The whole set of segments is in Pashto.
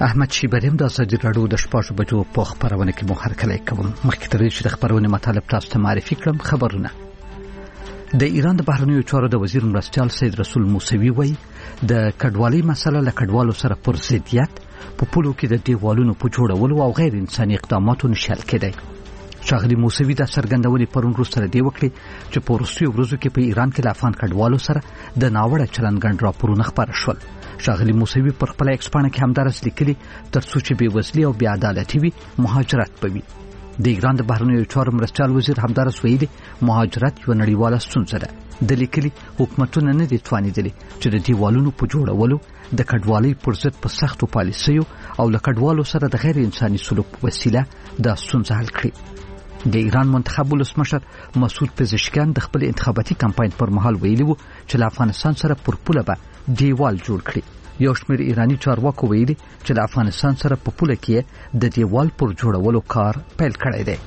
احمد شیبریم د ازادي راډیو د شپږ بجو په خبرونه کې مو هرکلی کوم. مخکې تر دې چې د خبرونه مطالب تاسو ته معرفي کړم، خبرونه. د ایران د بهرنیو چارو د وزیر مرستیال سید رسول موسوي وایي د کډوالۍ مسله له کډوالو سره پر ضدیت په پولو کې د دیوالونو په جوړولو او غیر انساني اقداماتو نشل کېدی. ښاغلي موسوي د څرګندونې پرون وروسته دې وکړې چې په وروستیو ورځو کې په ایران کې له افغان کډوالو سره د ناوړه چلند ګڼ راپورونه خپاره شول. ښاغلي موسوي پر خپله ایکس پاڼه کې همدارس لیکلي تر څو چې بېوزلي او بې عدالتي وي مهاجرت به وي. د ایران د بهرنیو چارو مرستیال وزیر همدارس ویلي مهاجرت یوه نړیواله ستونزه ده. د لیکلي حکومتونه نه دي توانېدلي چې د دیوالونو په جوړولو د کډوالۍ پر ضد په سختو پالیسیو او له کډوالو سره د غیر انساني سلوک په وسیله دا ستونزه حل کړي. د ایران منتخب ولسمشر مسعود پزشکیان د خپل انتخاباتي کمپاین پر مهال ویلي وو چې له افغانستان سره پر پوله به دیوال جوړ کړي. یو شمېر ایرانی چارواکو ویلي چې د افغانستان سره په پوله کې د دیوال پر جوړولو کار پیل کړی دی.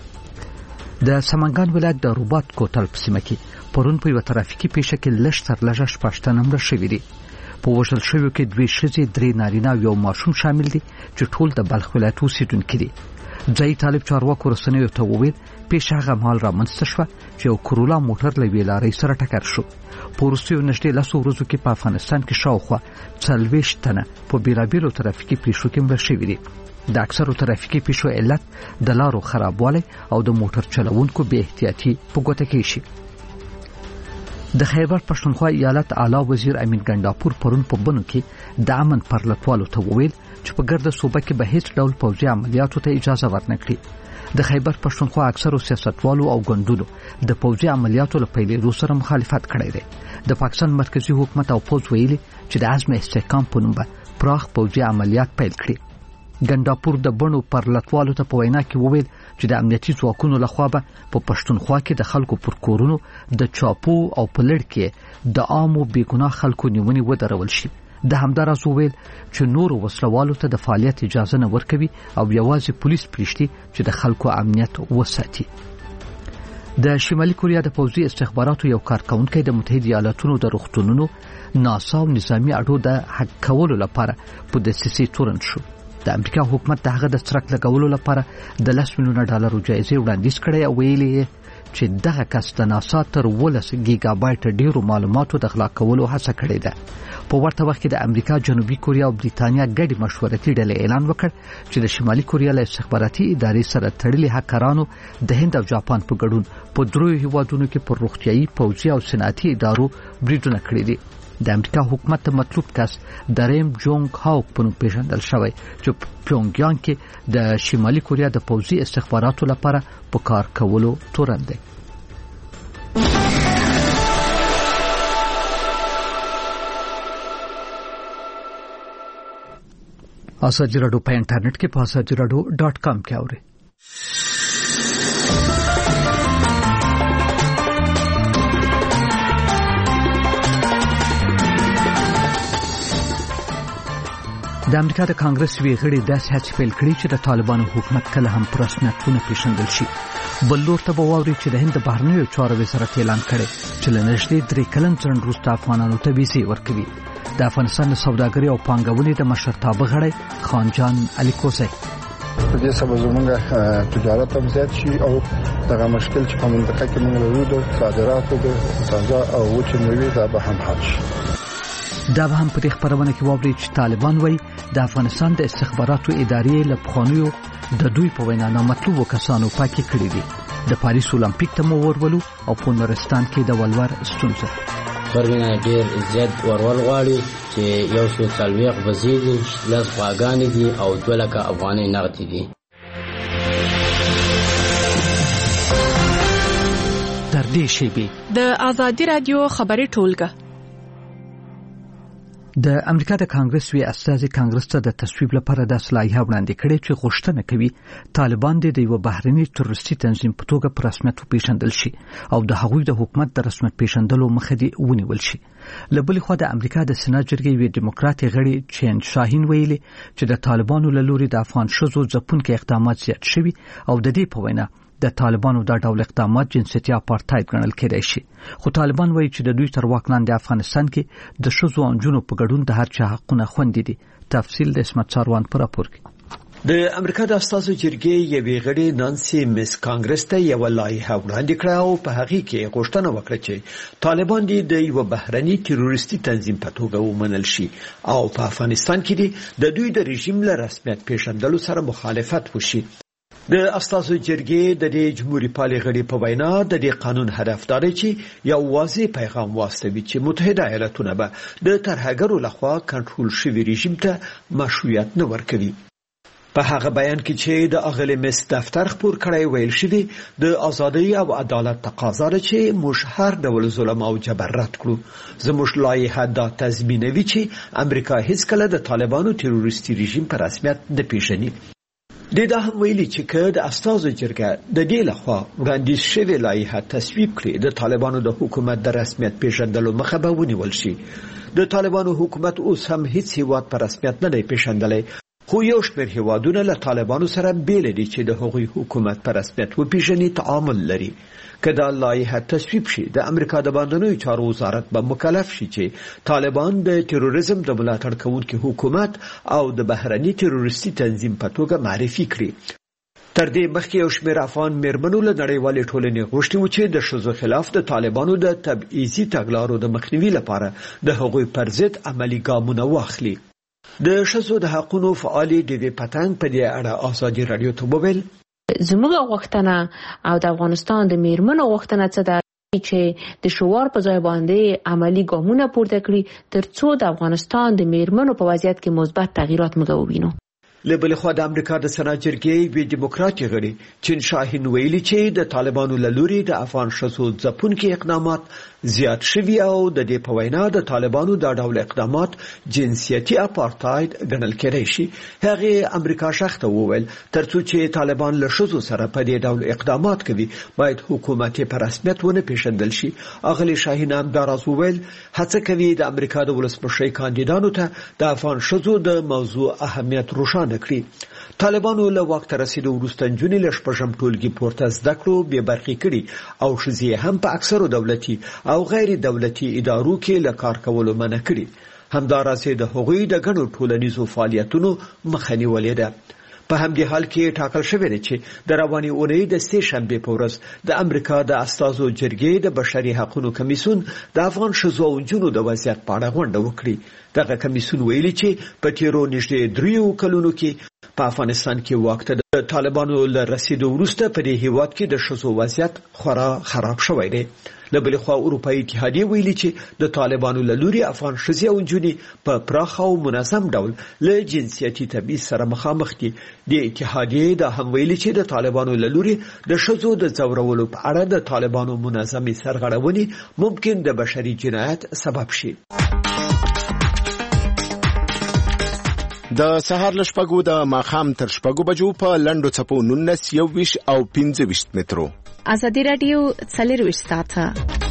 د سمنګان ولایت د روبات کوتل په سیمه کې پرون په یوه ترافیکي پیښه کې لږ تر لږه 16 تنه مړه شوي دي. په وژل شویو کې 2 ښځې، 3 نارینه او 1 ماشوم شامل دي چې ټول د بلخ ولایت اوسېدونکي دي. ځایي طالب چارواکو رسنیو ته وویل پیښه هغه مهال رامنځته شوه چې یو کرولا موټر له یوې لارۍ سره ټکر شو. په وروستیو نږدې 10 ورځو کې په افغانستان کې شاوخوا 40 تنه په بېلابېلو ترافیکي پیښو کې مړه شوي دي. د اکثرو ترافیکي پیښو علت د لارو خرابوالی او د موټر چلوونکو بې احتیاطي په ګوته کې شي. د خیبر پښتونخوا ایالت اعلی وزیر امین ګنداپور پرون په بنو کې د امن پرلطوالو ته وویل چې په ګرده صوبه کې به هیڅ ډول پوځي عملیاتو ته اجازه ورنکړي. د خیبر پښتونخوا اکثرو سیاستوالو او ګوندونو د پوځي عملیاتو له پیلېدو سره مخالفت کړی دی. د پاکستان مرکزی حکومت او پوځ ویلي چې د عزم استحکام په نوم به پراخ پوځي عملیات پیل کړي. ګنداپور د بڼو پرلطوالو ته په وینا کې وویل چې د امنیتي ځواکونو لخوا به په پښتونخوا کې د خلکو پر کورونو د چاپو او په لړ کې د عامو بېګناه خلکو نیونې ودرول شي. د همداراز وویل چې نورو وسلوالو ته د فعالیت اجازه نه ورکوي او یوازې پولیس پرېږدي چې د خلکو امنیت وساتي. د شمالي کوریا د پوځي استخباراتو یو کارکونکی د متحده ایالاتونو د روغتونونو، ناسا او نظامي اډو د حق کولو لپاره په دسیسې تورن شو. د امریکا حکومت د هغه د څرک لګولو لپاره د $10 میلیونه جایزې وړاندیز کړې او ویلي چې دغه کس د ناسا تر 12 گیگا بایټ ډیرو معلوماتو د غلا کولو هڅه کړې ده. په ورته وخت کې د امریکا، جنوبي کوریا او بریتانیا ګډي مشورتي ډلې اعلان وکړ چې د شمالي کوریا له استخباراتي ادارې سره تړلي هکرانو د هند او جاپان په ګډون په 3 هیوادونو کې پر روغتيایي، پوځي او صنعتي ادارو بریدونه کړي دي. د امریکا حکومت ته مطلوب کس دریم جونګ هاوک په نوم پیژندل شوی چې پیونګیانګ کې د شمالي کوریا د پوځي استخباراتو لپاره په کار کولو تورن دی. ازادي راډیو په انټرنیټ کې په azadiراdio.com کې اورئ. د امریکا د کانګرس ویغړي داسې هڅې پیل کړې چې د طالبانو حکومت کله هم پر رسمیت ونه پیژندل شي. بل لور ته به واوري چې د هند د بهرنیو چارو وزارت اعلان کړی چې له نږدې 3 کلن ځنډ وروسته افغانانو ته ویزې ورکوي. د افغانستان د سوداګرۍ او پانګونې د مشرتابه غړی خانجان الیکوزی په دې سبب زموږ تجارت هم زیات شي او دغه مشکل چې په منطقه کې موږ لرو د صادراتو د تازه او وچې میوې دا به هم حل شي. دا به هم په دې خبرونه کې واوري چې طالبان وایي د افغانستان د استخباراتو ادارې له پخوانیو د دوی په وینا نامطلوبو کسانو پاکي کړي دي. د پاریس اولمپیک ته مو ورولو او په نورستان کې د ولور ستونزه برګنه ډیر زیات ورول غواړي چې 140 وزیدي 10 غواګانې دي او 2 لک افغانۍ نقد دي. تر دې شی د ازادي رادیو خبري ټولګه د امریکا د کانګرس وی استازي کانګرس ته د تصویب لپاره د صلاحیت وړاندې کړي چې غوښتنه کوي طالبان د یو بهرني تروریستي تنظیم په توګه په رسمیت پیژندل شي او د هغوی د حکومت د رسمیت پیژندلو مخه دی ونیول شي. له بلې خوا د امریکا د سېنات جرګې وی ډیموکراټي غړي چین شاهین ویلي چې د طالبانو له لوري د افغان شذو ځپونکو اقدامات زیات شوي او د دې په وینا د طالبانو دا ډول اقدامات جنسیتي اپارټاید ګڼل کېدای شي، خو طالبان وایي چې د دوی تر واک لاندې افغانستان کې د ښځو او نجونو په ګډون د هر چا حقونه خوندي دي. تفصیل د اسمت چاروان پر راپور کې. د امریکا د استازو جرګې یوې غړي نانسي میس کانګرس ته یو لایحه وړاندې کړه او په هغه کې غوښتنه وکړه چې طالبان د یو بهرني تروریستي تنظیم په توګه ومنل شي او په افغانستان کې د دوی د رژیم له رسمیت پیژندلو سره مخالفت وشي. د استازو جرګې د جمهوریت پالي غړي په وینا د دې قانون هدف دا دی چې یو واضح پیغام واستوي چې متحده ایالاتونه به د ترهګرو لخوا کنټرول شوی رژیم ته مشروعیت نه ورکوي. په هغه بیان کې چې د اغلی مس دفتر خبر کړی ویل شوی د ازادي او عدالت تقاضا ده چې موږ هر ډول ظلم او جبر رد کړو. زموږ لایحه دا تضمینوي چې امریکا هیڅ کله د طالبانو تروریستي رژیم په رسمیت نه پیژني. دا هم ویلي چې که د استازو جرګه د دې لخوا وړاندیز شوی لایحه تصویب کړي د طالبانو د حکومت د رسمیت پیژندلو مخه به ونیول شي. د طالبانو حکومت اوس هم هیڅ هیواد په رسمیت نه دی پیژندلی، خو یو شمېر هیوادونه له طالبانو سره بیل دي چې د هغوی حکومت په رسمیت وپیژني تعامل لري. که دا لایحه تصویب شي د امریکا د بهرنیو چارو وزارت به مکلف شي چې طالبان د تروریزم د ملاتړ کوونکي حکومت او د بهرني تروریستي تنظیم په توګه معرفي کړي. تر دې مخکې یو شمېر افغان میرمنو له نړیوالې ټولنې غوښتي و چې د ښځو خلاف د طالبانو د تبعیضي تګلارو د مخنیوي لپاره د هغوی پر ضد عملي ګامونه واخلي. د ښځو د حقونو فعالې ډیوې پتنګ په دې اړه ازادي راډیو ته وویل زموږ غوښتنه او د افغانستان د میرمنو غوښتنه څه ده چې د شوار په ځای باندې عملی ګامونه پورته کړي ترڅو د افغانستان د میرمنو په وضعیت کې مثبت تغیرات موږ ووینو. له بل خوا د امریکا د سنات جرګې وی دیموکراتي غړي چین شاهین ویلي چې د طالبانو له لوري د افغان ښځو ځپونکي اقدامات زیات شوي او د دې په وینا د طالبانو دا ډول اقدامات جنسیتي اپارټاید ګڼل کېدای شي. هغه امریکا شخته وویل ترڅو چې طالبان له ښځو سره په دې ډول اقدامات کوي باید حکومت په رسمیت ونه پیژندل شي. اغلی شاهین هم دا راز وویل هڅه کوي د امریکا د ولسمشر کاندیدانو ته د افغان ښځو د موضوع اهمیت روښانه کړي. طالبانو له واک ته رسیدو وروسته نجونې له شپږم ټولګي پورته زده کړو بې برخې کړي او ښځې هم په اکثرو دولتي او غیر دولتي ادارو کې له کار کولو منع کړي. همداراز د هغوی د ګڼو ټولنیزو فعالیتونو مخه نیولې ده. په همدې حال کې ټاکل شوی دی چې د روانې اونۍ د سې شنبې په ورځ د امریکا د استازو جرګې د بشري حقوقو کمیسیون د افغان ښځو او نجونو د وضعیت په اړه غونډه وکړي. دغه کمیسیون ویلي چې په تیرو نږدې 3 کلونو کې په افغانستان کې واک ته د طالبانو له رسیدو وروسته په دې هیواد کې د ښځو وضعیت خورا خراب شوی دی. له بل خوا اروپایي اتحادیه ویلي چې د طالبانو له لوري افغان ښځې او نجونې په پراخ او منظم ډول له جنسیتي تبعیض سره مخامخ دي. د اتحادیې دا هم ویلي چې د طالبانو له لوري د ښځو د ځورولو په اړه د طالبانو منظمې سرغړونې ممکن د بشري جنایت سبب شي. د سهار له شپږو د ماښام تر شپږو بجو په لنډو څپو 19 21 او 25 مترو ازادي راډیو 24 ساعته.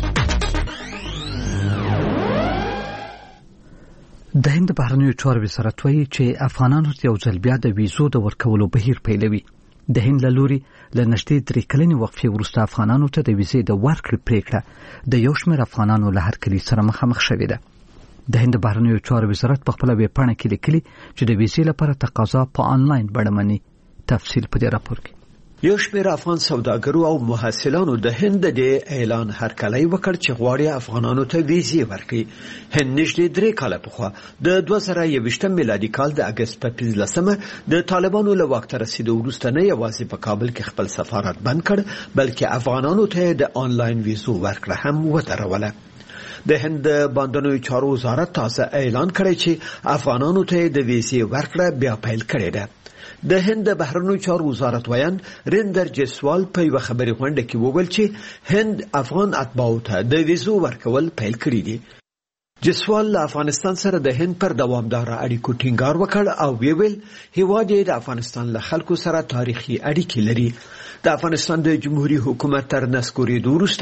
د هند بهرنیو چارو وزارت وایي چې افغانانو ته یو ځل بیا د ویزو د ورکولو بهیر پیلوي. د هند له لوري له نږدې 3 کلنې وقفې وروسته افغانانو ته د ویزې د ورکړې پریکړه د یو شمېر افغانانو له هرکلي سره مخامخ شوې ده. د هند بهرنیو چارو وزارت په خپل ویب پاڼه کې لیکلي چې د ویزې لپاره تقاضا په آنلاین بڼه مني. تفصیل په دې راپور کې. یو شمېر افغان سوداګرو او محصلانو د هند د اعلان هرکلی وکړ چې غواړي افغانانو ته ویزې ورکړي. هند نږدې 3 کاله پخوا د 2021 میلادي کال د اگست په 15 د طالبانو له واک ته رسیدو وروسته نه یوازې په کابل کې خپل سفارت بند کړ بلکې افغانانو ته د آنلاین ویزو ورکړه هم ودروله. د هند باندنوي چارو وزارت تازه اعلان کړی چې افغانانو ته د ویزې ورکړه بیا پیل کړې ده. د هند بهرنیو چارو وزارت ویان ریندر جیسوال په یو خبري غونډه کې وویل چې هند افغان اتباعو ته د ویزو ورکول پیل کړی دي. جیسوال له افغانستان سره د هند پر دوامدار اړیکو ټینګار وکړ او ویل هیواد د افغانستان له خلکو سره تاریخي اړیکې لري. د افغانستان د جمهوریت حکومت تر نسکورېدو وروسته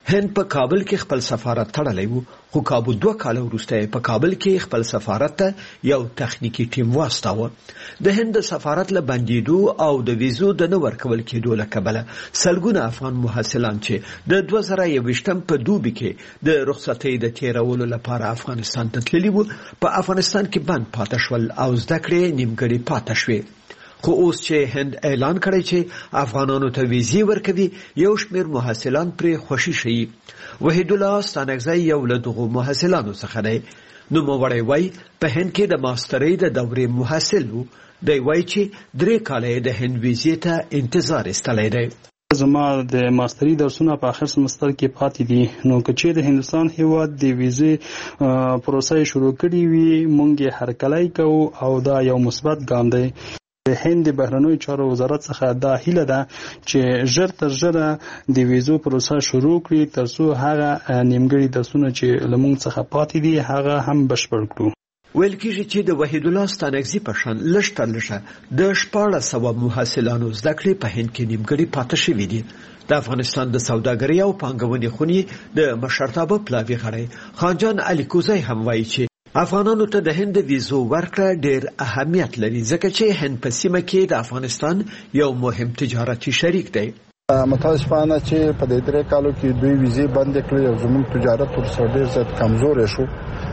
هند په کابل کې خپل سفارت تړلی و، خو کابو 2 کال وروسته په کابل کې خپل سفارت ته یو تخنیکی ټیم واستاوه. د هند سفارت له بندیدو او د ویزو د نه ورکول کېدو له کبله سلګونه افغان محصلان چې د 2021 په دوبي کې د رخصتۍ د تیرولو لپاره افغانستان ته تللي وو په افغانستان کې بند پاتې شول او زده کړې نیمګړې پاتې شوې. خو اوس چې هند اعلان کړی چې افغانانو ته ویزې ورکوي، یو شمېر محصلان پرې خوشي شي. وحید الله ستانکزی یو له دغو محصلانو څخه دی. نوموړی وایي په هند کې د ماسترۍ د دورې محصل و. دی وایي چې 3 کاله د هند ویزې ته انتظار ایستلی دی. زما د ماستري درسونه په اخر سمستر کې پاتې دي، نو که چیرې هندستان هیواد د ویزې پروسه شروع کړې وي مونږ هرکلی کوو او دا یو مثبت ګام دی. د هند بهرنیو چارو وزارت څخه دا هیله ده چې ژر تر ژره د ویزو پروسه شروع کړي ترڅو هغه نیمګړي درسونه چې لمونږ څخه پاتې دي هغه هم بشپړ کړو. ویل کېږي چې د وحید الله ستانکزی په شان لږ تر لږه د 1400 محصلانو زده کړې په هند کې نیمګړي پاتې شوي دي. د افغانستان د سوداګرۍ او پانګونې خونې د مشرتابه پلاوي غړی خانجان علي کوزی هم وایي چې افغانانو ته د هند ویزو ورکړه ډېر اهمیت لري ځکه چې هند په سیمه کې د افغانستان یو مهم تجارتي شریک دی. متاسفانه چې په دې 3 کالو کې دوی ویزې بند کړې او زموږ تجارت ورسره ډېر زیات کمزور شو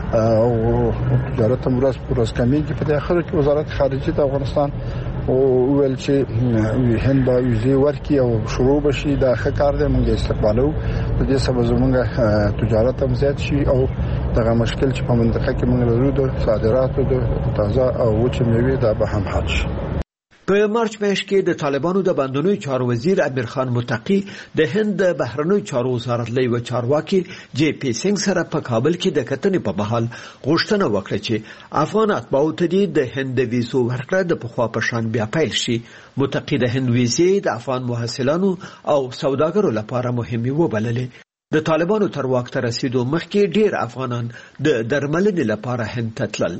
او تجارت هم ورځ کمیږي. په اخر کې وزارت خارجه د افغانستان او ویل چې هند به ویزې ورکړي او شروع بشي. دا ښه کار دی، موږ استقبالو. په دې سبب زموږ تجارت هم زیات شي او دغه مشکل چې په منطقه کې موږ لرو د صادراتو د تازه او وچه میوې دا به هم حل شي. په مارچ میاشت کې د طالبانو د بندونوي چارو وزیر امیر خان متقی د هند د بهرنیو چارو وزارت له یو چارواکي جی پی سنگ سره په کابل کې د کتنې په بحال غوښتنه وکړه چې افغان اتباعو ته د هند د ویزو ورکړه د پخوا په شان بیا پیل شي. متقی د هند ویزې د افغان محصلانو او سوداګرو لپاره مهمه وبللې. د طالبانو تر واک ته رسیدو مخکې ډیر افغانان د درملنې لپاره هند ته تلل.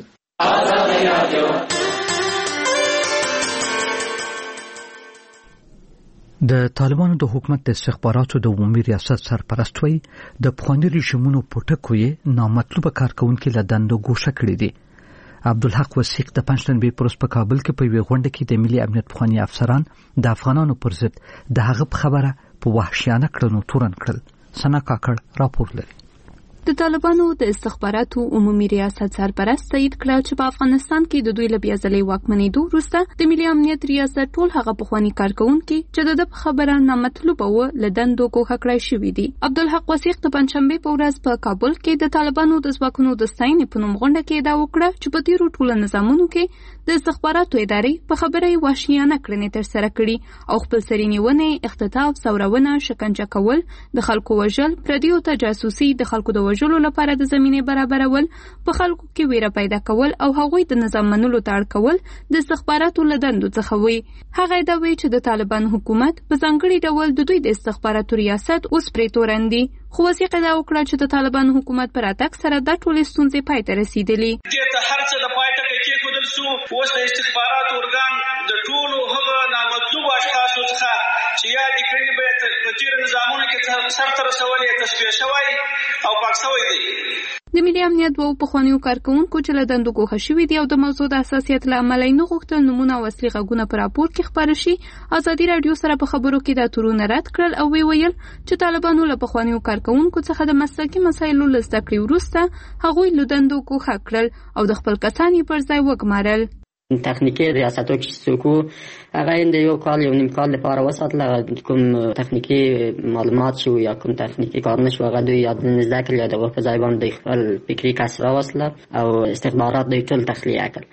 د طالبانو د حکومت د استخباراتو د عمومي ریاست سرپرست وایي د پخواني رژیمونو پټکو یې نامطلوبه کارکونکي له دندو ګوښه کړي دي. عبدالحق وثیق د پنځشنبې پر ورځ په کابل کې په یوه غونډه کې د ملي امنیت پخواني افسران د افغانانو پر ضد د هغه په خبره په وحشیانه کړنو تورن کړل. سنا کاکړ راپور لري. د طالبانو د استخباراتو عمومي ریاست سرپرست تایید کړ چې په افغانستان کې د دوی له بیا ځلې واکمنېدو وروسته د ملي امنیت ریاست ټول هغه پخواني کارکونکي چې د خبره نامطلوبه و له دندو ګوښه کړای شوي دي. عبدالحق وثیق د پنځشنبې په ورځ په کابل کې د طالبانو د ځواکونو د ستاینې په نوم غونډه کې ادعا وکړه چې په تیرو ټولو نظامونو کې د استخباراتو ادارې په خبره یې وحشیانه کړنې ترسره کړي او خپل سري نیونې، اختطاف، ځورونه، شکنجه کول، د خلکو وژل، پردیو ته جاسوسي، د خلکو د وژلو لپاره د زمینې برابرول، په خلکو کې ویره پیدا کول او هغوی د نظام منلو ته اړ کول د استخباراتو له دندو څخه وي. هغه ادعا وی چې د طالبان حکومت په ځانګړي ډول د دوی د استخباراتو ریاست اوس پرې تورن دي. خو وثیق ادعا وکړه چې د طالبان حکومت پر اتک سره د ټولې ستونزې پای ته رسیدلې. د هر څه د پای ته کېښودل شو. اوس د استخباراتو ارګان د ټولو هغه نامطلوبو اشخاصو څخه چې یادې کړنې به یې په تېرو نظامونو کې سرته رسولې تصفیه شوی او پاک شوی دی. د ملي امنیت دوو پخوانیو کارکونکو چې له دندو ګوښه شوي دي او د موضوع د حساسیت له امله یې نه غوښتل نومونه او اصلي غږونه په راپور کې خپاره شي، ازادي راډیو سره په خبرو کې دا تورونه رد کړل او ویل چې طالبانو له پخوانیو کارکونکو څخه د مسلکي مسایلو له زده کړې وروسته هغوی له دندو ګوښه کړل او د خپل کسان یې پر ځای وګمارل. تخنیکی ریاستو کې څوک هغه د یو کال یو نیم کال لپاره وساتل، کوم تخنیکی معلومات شو یا کوم تخنیکی کارونه شو هغه دوی یاد نه زده کړل یا د په ځای باندې خپل فکري کسر راوستل او استخبارات دوی ټول تخلیه کړل.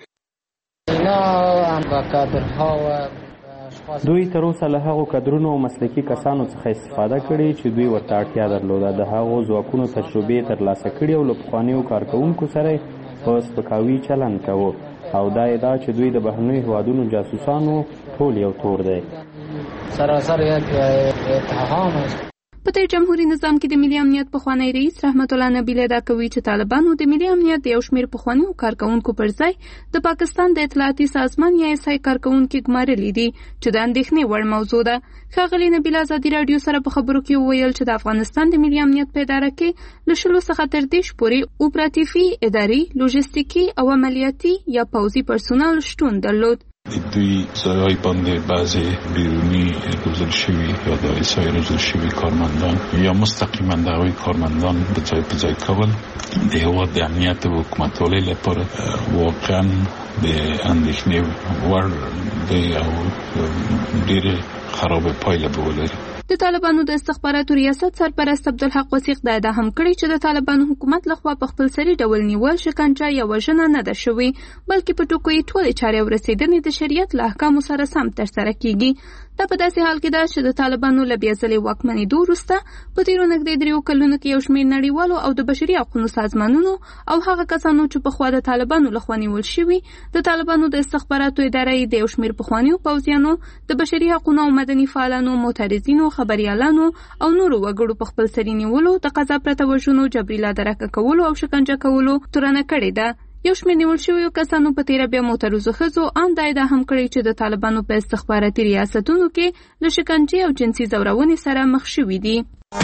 دوی تر اوسه له هغو کادرونو او مسلکي کسانو څخه استفاده کړې چې دوی ورته اړتیا درلوده. د هغو ځواکونو تجربې ترلاسه کړې او له پخوانیو کارکوونکو سره په سپکاوي چلند کوو او دا ادعا چې دوی د بهرنیو هیوادونو جاسوسانو ټول یو تور دی. سراسر یک اتهام است. په دې جمهوریت نظام کې د ملي امنیت پخوانی رئیس رحمت الله نبیل دا کوي چې طالبانو د ملي امنیت یو شمېر پخوانیو کارکونکو پر ځای د پاکستان د اطلاعاتي سازمان یا اس آی کارکونکو ګمارلي دي چې د اندېښنې وړ موضوع ده. ښاغلي نبیل ازادي راډیو سره په خبرو کې وویل چې د افغانستان د ملي امنیت په اداره کې له 10 څخه تر 10 پورې اپراتیفي، اداري، لوژستیکي او عملیاتي یا پوځي پرسونل شتون درلود. دوی ځای باندې بعضی بیرونی روزل شوي یا د ایسای روزل شوي کارمندان یا مستقیما د هغوی کارمندان به ځای کول د هیواد د امنیت او حکومتولۍ لپاره واقعا د اندېښنې وړ دی او ډېرې خرابه پایله به ولري. د طالبانو د استخباراتو ریاست سرپرست عبدالحق وثیق دا هم کړی چې د طالبانو حکومت لخوا په خپل سری ډول نیول، شکنجه یا وژنه نه ده شوې، بلکې په ټکو یې ټولې چارې او رسېدنې د شریعت له احکامو سره سم ترسره کیږي. دا په داسې حال کې ده چې د طالبانو له بیا ځلې واکمنېدو وروسته په تېرو نږدې 3 کلونو کې یو شمېر نړیوالو او د بشري حقوقو سازمانونو او هغه کسانو چې پخوا د طالبانو لخوا نیول شوي د طالبانو د استخباراتو اداره یې د یو شمېر پخوانیو پوځیانو، د بشري حقوقو او مدني فعالانو، معترضینو، خبریالانو او نورو وګړو په خپل سری نیولو، د قضا پرته وژنو، جبري لادرکه کولو او شکنجه کولو تورنه کړې ده. یو شمېر نیول شویو کسانو په تیره بیا معترضو ښځو ان دا ادعا هم کړې چې د طالبانو په استخباراتي ریاستونو کې له شکنجې او جنسي ځورونې سره مخ شوي دي.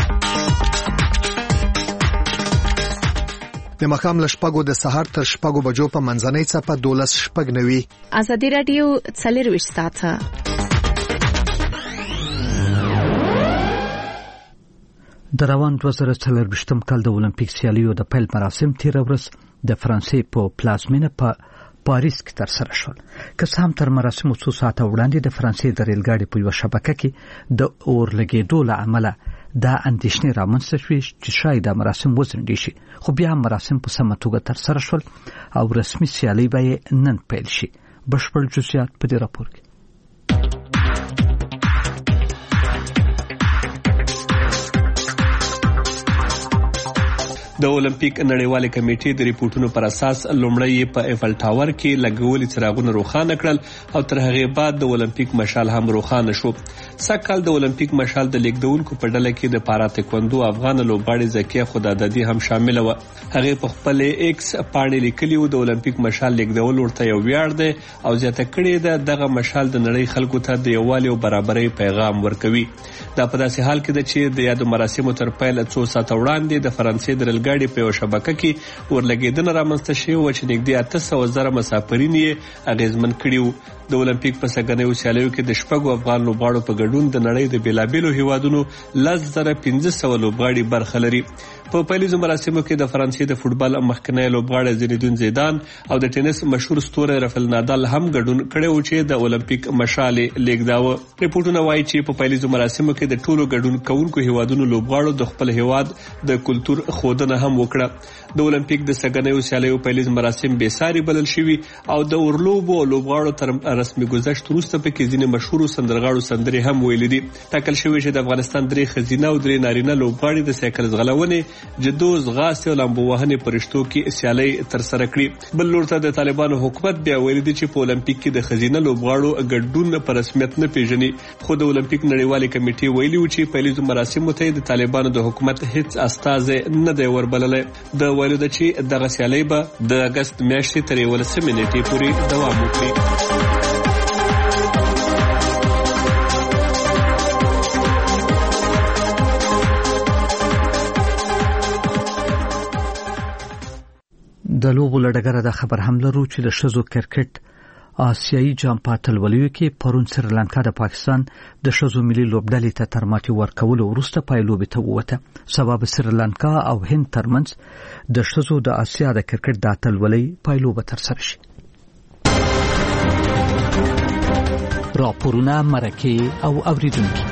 د ماښام له 6 د سهار تر 6 بجو په منځنۍ څپه 12:09. ازادي راډیو 24 ساعته. د روان 2024 کال د اولمپیک سیالیو د پیل مراسم تیر ورځ د فرانسې په پلازمینه په پاریس کې ترسره شول. که څه هم تر مراسمو څو ساعته وړاندې د فرانسې د ریل ګاډي په یو شبکه کې د اور لګېدو له امله دا اندېښنې رامنځته شوې چې شاید دا مراسم وځنډېږي شي، خو بیا هم مراسم په سمه توګه ترسره شول او رسمي سیالۍ به یې نن پیل شي. بشپړ جزئیات په دې راپور کې. د اولمپیک نړیوالې کمیټې د ریپورتونو پر اساس لومړی په ایفل ټاور کې لګولي څراغونه روښانه کړل او تر هغه بعد د اولمپیک مشال هم روښانه شو. سکهال د اولمپیک مشال د لیکدونکو په ډله کې د پارا تکوندو افغان لوبغاړي زکیه خدادادي هم شامل و. هغه په خپل ایکس باندې لیکلی و د اولمپیک مشال لیکدول ورته یو ویاړ دی او زیاته کړې ده دغه مشال د نړۍ خلکو ته د یووالي او برابرۍ پیغام ورکوي. دا په داسې حال کې ده چې د یادو مراسمو تر پیل څو ساعته وړاندې د فرانسې د ریل ګاډي په یو شبکه کې ورلګېدنه رامنځته شوې وه چې نږدې 800,000 مسافرین یې اغېزمن کړي وو. د اولمپیک په سږنیو سیالیو کې د 6 افغان لوبغاړو په ګډون د نړۍ د بیلابیلو هیوادونو 10,500 لوبغاړي برخه لري. په پیلیزو مراسمو کې د فرانسې د فوټبال مخکنی لوبغاړی زینیدین زیدان او د ټینس مشهور ستوری رافیل نادال هم ګډون کړی و چې د اولمپیک مشال لیکداوه. ریپورتونه وایي چې په پیلیزو مراسمو کې د ټولو ګډون کوونکو هیوادونو لوبغاړو د خپل هیواد د کلتور ښودنه هم وکړه. د اولمپیک د سږنیو سیالیو پیلیز مراسم بې ساري بلل شوي او د اورلوبو لوبغاړو تر رسمي گذشت وروسته پکې ځینې مشهورو سندرغاړو سندرې هم ویلې دي. ټاکل شوی چې د افغانستان 3 ښځینه او 3 نارینه لوبغاړي د سایکل ځغلونې، جدو، ځغاستې او لامبو وهنې په رشتو کې سیالۍ ترسره کړي. بل لور ته د طالبانو حکومت بیا ویلي دي چې په اولمپیک کې د ښځینه لوبغاړو ګډون په رسمیت نه پیژني، خو د اولمپیک نړیوالې کمیټې ویلي و چې پیلیزو مراسمو ته د طالبانو د حکومت هیڅ استازی نه دی وربللی. د ویلو ده چې دغه سیالۍ به د اګست میاشتې تر 11 نیټې پورې دوام وکړي. د لوبو لړګره د خبر هم لرو چې د ښځو کرکټ آسیایي جام په اتلولیو کې پرون سریلانکا د پاکستان د ښځو ملي لوبډلې ته تر ماتې ورکولو وروسته پای لوبې ته ووته. سبا به سریلانکا او هند ترمنځ د ښځو د آسیا د کرکټ د اتلولۍ پای لوبه ترسره شي. راپورونه، مرکې او اوریدونکي.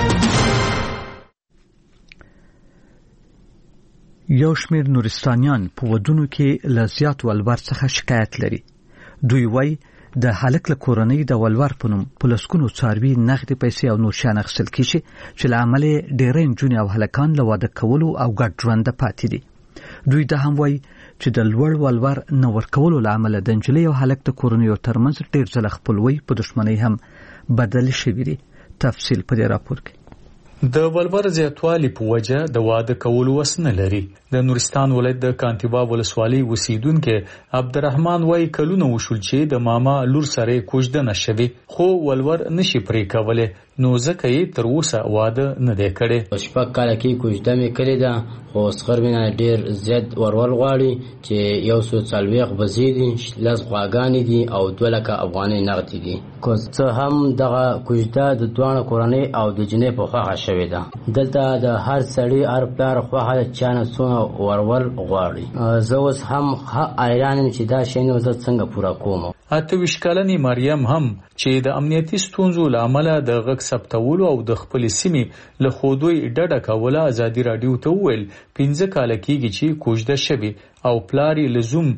یو شمېر نورستانیان په ودونو کې له زیات ولور څخه شکایت لري. دوی وایي د هلک له کورنۍ د ولور په نوم په لسګونو څاروي، نغدې پیسې او نور شیان اخیستل کېږي چې له امله ډېری نجونې او هلکان له واده کولو او ګډ ژونده پاتې دي. دوی دا هم وایي چې د لوړ ولور نه ورکولو له امله د نجلۍ او هلک د کورنیو ترمنځ ډېر ځله خپلوۍ په دښمنۍ هم بدلې شوې دي. تفصیل په دې راپور کې. د ولور زیاتوالی په وجه د واده کولو وس نه لري. د نورستان ولایت د کانتیبا ولسوالۍ اوسیدونکو عبدالرحمن وای کلونه وشول چې د ماما لور سره کوژدنه شوی خو ولور نشي پرې کولای نو ځکه یې تر اوسه واده نه دی کړی. شپږ کاله کې کوژده مې کړې ده خو سخر مې ډېر زیات ورول غواړي چې 140 بزې دي 10 غواګانې دي او 2 لکه افغانۍ نغدې دي. که څه هم دغه کوژده د دوانه کورنۍ او د جنۍ په خوښه شوې ده. دلته د هر سړي هر پلار خوښه ده چا نه څونه ورول غواړي. زه اوس هم حیران یم چې دا شی زه څنګه پوره کوم. 28 کلنې مریم هم چې د امنیتي ستونزو له امله د غږ ثبتولو او د خپل سیمې له خودوی ډډه کوله ازادي رادیو ته وویل 15 کال کېږي چې کوژده شوی او پلاری لزوم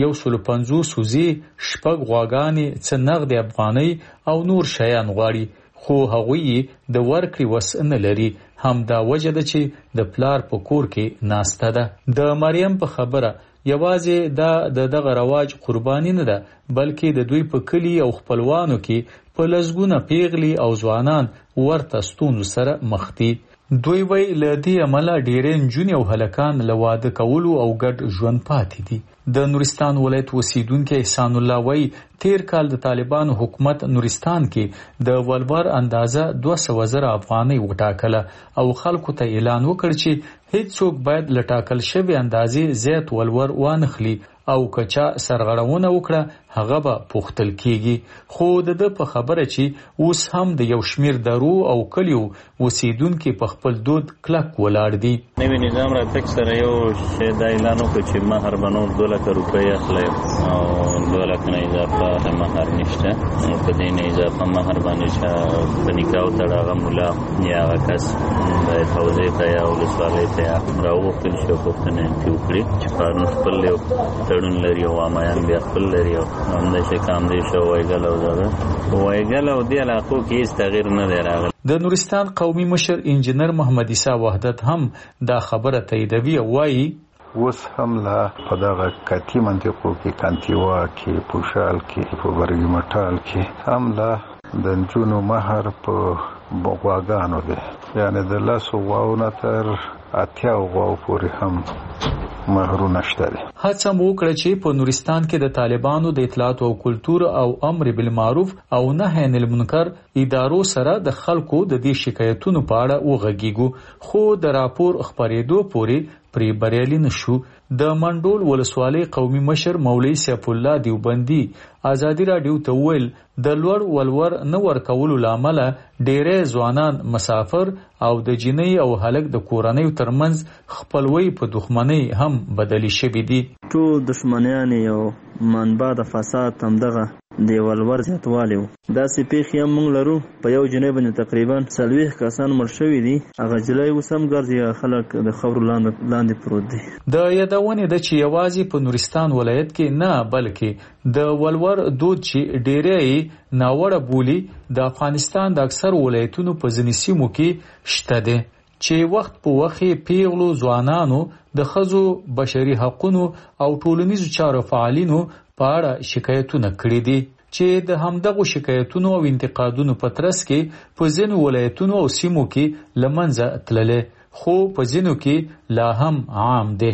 150 سوزي شپږ غواګانې څه نغد افغانۍ او نور شیان غواړي خو هغوی د ورکړې وس نه لري. هم دا وجه ده چې د پلار په کور کې ناسته ده. د مریم په خبره یوازې دا دغه رواج قرباني نه ده بلکې د دوی په کلی او خپلوانو کې په لزګونه پیغلي او ځوانان ورته ستونزو سره مخ دي. دوی وی له دې عمله ډېرې نجونې او هلکان له واده کولو او ګډ ژوند پاتې دي. د نورستان ولایت اوسیدونکي احسان الله وی تیر کال د طالبانو حکومت نورستان کې د ولور اندازه 200,000 افغانۍ وټاکله او خلکو ته اعلان وکړ چې هیڅوک باید له ټاکل شوی اندازې زیات ولور وانخلي او کچا سرغړونه وکړه هغه به پوښتل کیږي. خو د په خبره چې اوس هم د یو شمیر درو او کلیو اوسیدونکو په خپل دود کلک ولاړ دي. نوی نظام را تک سره یو شی د اعلان وکړ چې مہر بنو 2 لک روپۍ اخلي او 2 لک نه اضافه مہر نشته. په دې نه اضافه مہر باندې چې په نکاح تړاغه مولا یا کس د حوزه ته یا ولسوالۍ ته راوړل شو پوښتنه وکړي چې قانون خپل تړون لري او امایان بیا خپل لري او همدا شي کام دی شو وایګل او دا وایګل او دی علاقو کې هیڅ تغییر نه دی راغلی. د نورستان قومي مشر انجنیر محمد عیسی وحدت هم دا خبره تاییدوي او وایي اوس هم لا په دغه کتی منطقو کې کانتیوا کې پوشال کې په برګي مټال کې هم لا د نجونو مہر په بغواګانو دی یعنی د لاسو واونه تر 80 غواو پورې هم مہرونه شته دي. هڅه مو وکړه چې په نورستان کې د طالبانو د اطلاعات او کلتور او امر بالمعروف او نهی عن المنکر ادارو سره د خلکو د دې شکایتونو په اړه وغږیږو خو د راپور خبرېدو پورې پری بریالي نشو. د منډول ولسوالۍ قومي مشر مولوی سیف الله دیوبندي ازادي رادیو ته ویل د لوړ ولور نه ورکولو لامل ډېرې ځوانان مسافر او د جنۍ او هلک د کورنۍ ترمنځ خپلوي په دښمنۍ هم بدلی شوې دي. ټول دښمنیان یو منبع د فساد هم دغه دی ولور زیاتوالی و. داسې پیښې هم موږ لرو. په یو جنۍ باندې تقریبا 40 کسان مړ شوي دي. هغه جلۍ اوس هم ګرځي خلک د خاورو لاندې پروت دي. د یادونې ده چې یوازې په نورستان ولایت کې نه بلکې د ولور دود چې ډېری ناوړه بولی د افغانستان د اکثر ولایتونو په ځینې سیمو کې شته دي چې وخت په وخت پیغلو ځوانانو د ښځو بشري حقوقو او ټولنیزو چارو فعالینو په اړه شکایتونه کړي دي چې د همدغو شکایتونو او انتقادونو په ترڅ کې په ځینو ولایتونو او سیمو کې لمنځه تللې خو په ځینو کې لا هم عام دي.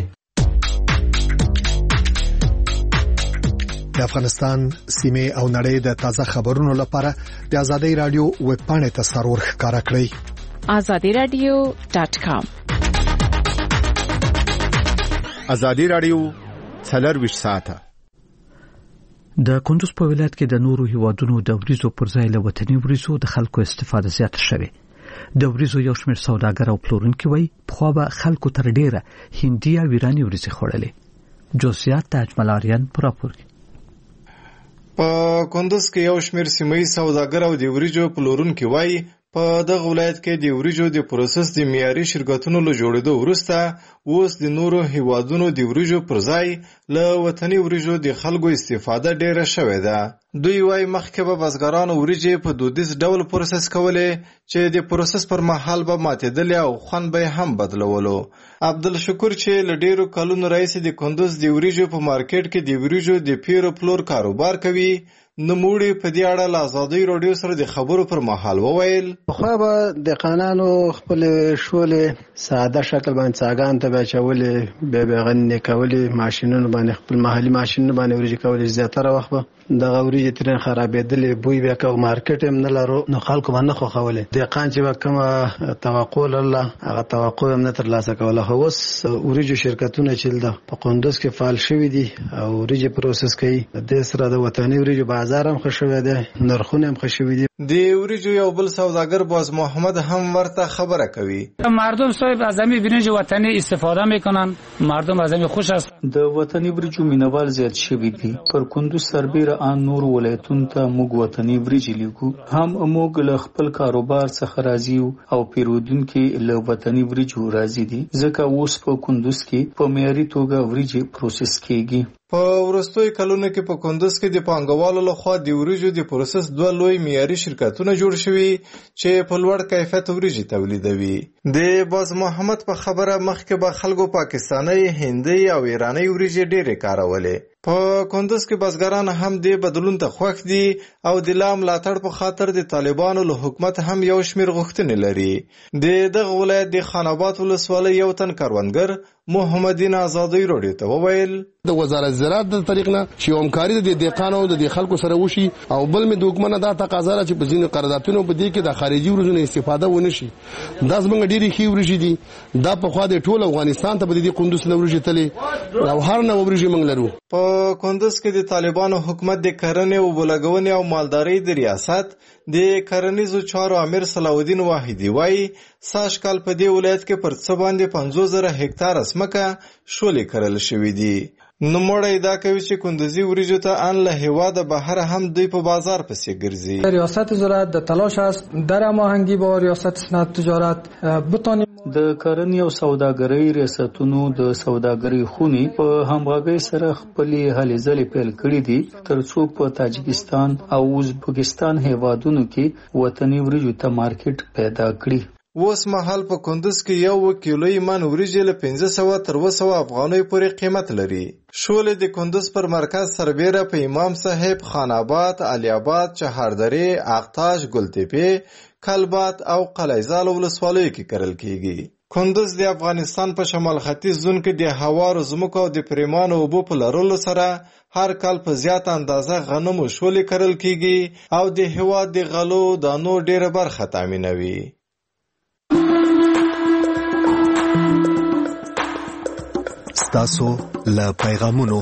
د افغانستان سیمه او نړۍ د تازه خبرونو لپاره د ازادي رادیو ویب پاڼې ته سرور ښکارا کړئ azadiradio.com. ازادي رادیو 24 ساعته. د کندوز په ولایت کې د نورو هیوادونو د وریزو پر ځای له وطني وریزو د خلکو استفاده زیاته شوه. د وریزو یو شمېر سوداګر او پلورونکي وایي خو به خلکو تر ډیره هندي او ایراني وریزې خوړلې. جوسیات د اجمل آریان پر راپور. په کندوز کې یو شمېر سیمې سوداګر او د وریجو پلورونکي وایي په دغه ولایت کې د وریجو د پروسس د معیاري شرکتونو له جوړېدو وروسته اوس د نورو هیوادونو د وریجو پر ځای له وطني وریجو د خلکو استفاده ډېره شوې ده. دوی وايي مخکې به بزګرانو وریجې په دودیز ډول پروسس کولې چې د پروسس پر مهال به ماتېدلې او خوند به هم بدلولو. عبدالشکور چې له ډیرو کلونو راهیسې د کندوز د وریجو په مارکیټ کې د وریجو د پیرو پلور کاروبار کوي، نوموړي په دې اړه له ازادۍ راډیو سره د خبرو پر مهال وویل خو به دهقانانو خپل شولې ساده شکل باندې څاګان ته بچولې به غنې کولې، ماشینونو باندې خپل محلي ماشینونو باندې وریجې کولې. زیاتره وخت به دغه وریجې ترې خرابېدلې، بوی به کوم مارکیټ هم نه لرو، نو خلکو باندې خو خولې دهقان چې به کومه توقع لرله هغه توقع هم نه ترلاسه کوله. خو اوس وریجو شرکتونه چې د په کندوز کې فعال شوي دي او وریجې پروسس کوي، د سره د وطني وریجو بازار هم ښه شوی دی، نرخونه هم ښه شوي دي. د وریجو یو بل سوداګر باز محمد هم ورته خبره کوي. مردم صاحب از همین برنج وطنی استفاده میکنن، مردم از همین خوش است. د وطني وریجو مینوال زیات شوي دي. پر کندوز سربیره ان نور ولایتونو ته موږ وطني وریجې لیکو، هم موږ له خپل کاروبار څخه راضي او پیرودونکو له وطني وریجو راضي دي، ځکه اوس په کندوز کې په معیاري توګه وریجې پروسس کیږي. په ورستوي کلونو کې په کندوز کې د پانګوالو لخوا د وریجو د پروسس دوه لوی معیاري شرکتونه جوړ شوي چې په لوړ کیفیت وریجې تولیدوي. د باز محمد په خبره مخکې به خلکو پاکستاني، هندي او ایراني وریجې ډېرې کارولې. په کندوز کې بزګران هم د بدلون ته خوښ دي او د لا ملاتړ په خاطر د طالبانو له حکومت هم یو شمیر غوښتنې لري. د دغه ولایت د خان آباد ولسوالۍ یو تن کروندګر محمدین آزادۍ راډیو ته وویل د وزارت زراعت د طریق نه چې همکاري د دهقانو د خلکو سره وشي، او بل می د حکومت دا تقاضا چې په ځینو قراردادونو په دې کې د خارجي ورزونو استفاده ونه شي. دا زمونږ ډېری ښې وریجې دي، دا په خوا د ټول افغانستان ته په دې کندوز نه وریجې تلې او هر نه وریجې موږ لرو. په کندوز کې د طالبانو حکومت د کرنې او بلګونې او مالدارۍ د ریاست د کرنیزو چارو امیر صلاح الدین واحدی وایي ساش کال په دې ولایت کې پر څه باندې 50,000 هکتار ځمکه شولې کرل شوې دي. نوموړی دا کوي چې کندوزي وریجو ته ان له هیواده بهر هم دوی په بازار پسې ګرځي. ریاست زراعت د تلاش است در هماهنگی با ریاست صنعت تجارت بتانیم د کرنې او سوداګرۍ ریاستونو د سوداګرۍ خونې په همغږۍ سره خپلې هلې ځلې پیل کړې دي ترڅو په تاجکستان او ازبکستان هیوادونو کې وطني وریجو ته مارکیټ پیدا کړي. اوس مهال په کندوز کې یو کیلو ایمان وریجې له 500 تر 200 افغانۍ پورې قیمت لري. شولې د کندوز پر مرکز سربیره په امام صاحب، خان آباد، علي آباد، چهاردرې، اقتاش، ګلتپې، کلبات او قلعهزال ولسوالیو کې کرل کیږي. کندوز د افغانستان په شمال ختیځ زون کې د هوارو ځمکو او د پریمانو اوبو په لرلو سره هر کال په زیات اندازه غنم او شولې کرل کیږي او د هیواد د غلو دانو ډیره برخه تامینوي. ستاسو له پیغامونو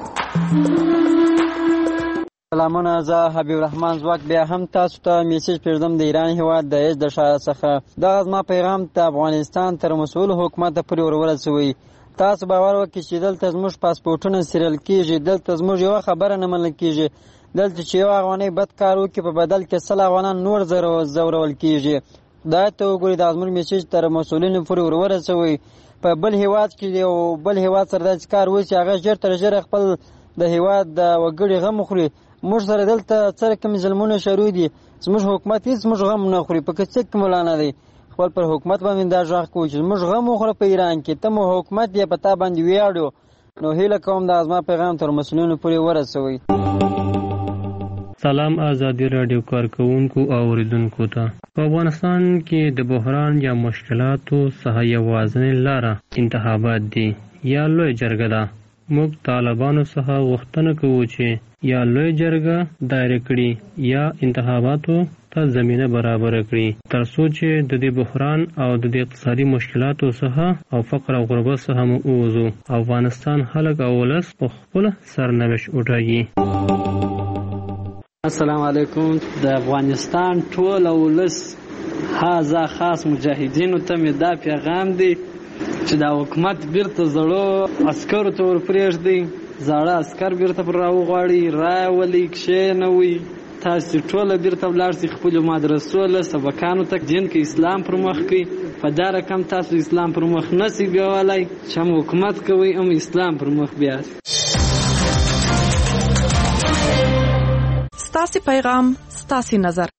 سلامونه، زه حبیب الرحمن زواک بیا هم تاسو ته میسج پرېږدم د ایران هیواد د د شاه څخه. دغه زما پیغام ته افغانستان تر مسؤل حکومت پورې ورورسوئ. تاسو باور وکړئ چې دلته زموږ پاسپورټونه سیریل کیږي، دلته زموږ یوه خبره نه منل کیږي، دلته چې یو افغانۍ بد کار وکړي په بدل کې 100 افغانان نور ځورول کیږي. دا ته وګورئ، دا زموږ میسج تر مسؤلینو پورې ورورسوئ. په بل هیواد کې یو بل هیواد سره داسې کار وشي هغه ژر تر ژره خپل د هیواد د وګړي غم وخوري. موږ سره دلته څه رقم ظلمونه شروع دي، زموږ حکومت هېڅ زموږ غم نه خوري. په که څه کې مولانا دی خپل پر حکومت باندې دا غږ کوي چې زموږ غم وخوره په ایران کې، ته مو حکومت یې په تا باندې ویاړو. نو هیله کوم دا زما پیغام تر مسؤلینو پورې ورسوئ. سلام آزادی رادیو کارکونکو او اوریدونکو ته. په افغانستان کې د بحران یا مشکلاتو څخه یوازینۍ لاره انتخابات دي یا لوی جرګه ده. موږ طالبانو څخه غوښتنه کوو چې یا لوی جرګه دایره کړي یا انتخاباتو ته زمینه برابر کړي ترڅو چې د دې بحران او د دې اقتصادي مشکلاتو څخه او فقر او غربت څخه مو ووځو. افغانستان خلک او ولس په خپل سرنوشت وټاکي. السلام علیکم. د افغانستان ټول ولس هازا خاص مجاهدینو ته مې دا پیغام دی چې دا حکومت بیرته زړو عسکرو ته ورپرېږدي، زاړه عسکر بیرته پر راوغواړي، راولي، کښېنوي. تاسو ټوله بیرته ولاړ شئ خپلو مدرسو له سبقانو ته، دین کې اسلام پر مخ کوي. په دا رقم تاسو اسلام پر مخ نسئ بیولی چې هم حکومت کوئ هم اسلام پر مخ بیاست. ستاسو پیغام ستاسو نظر.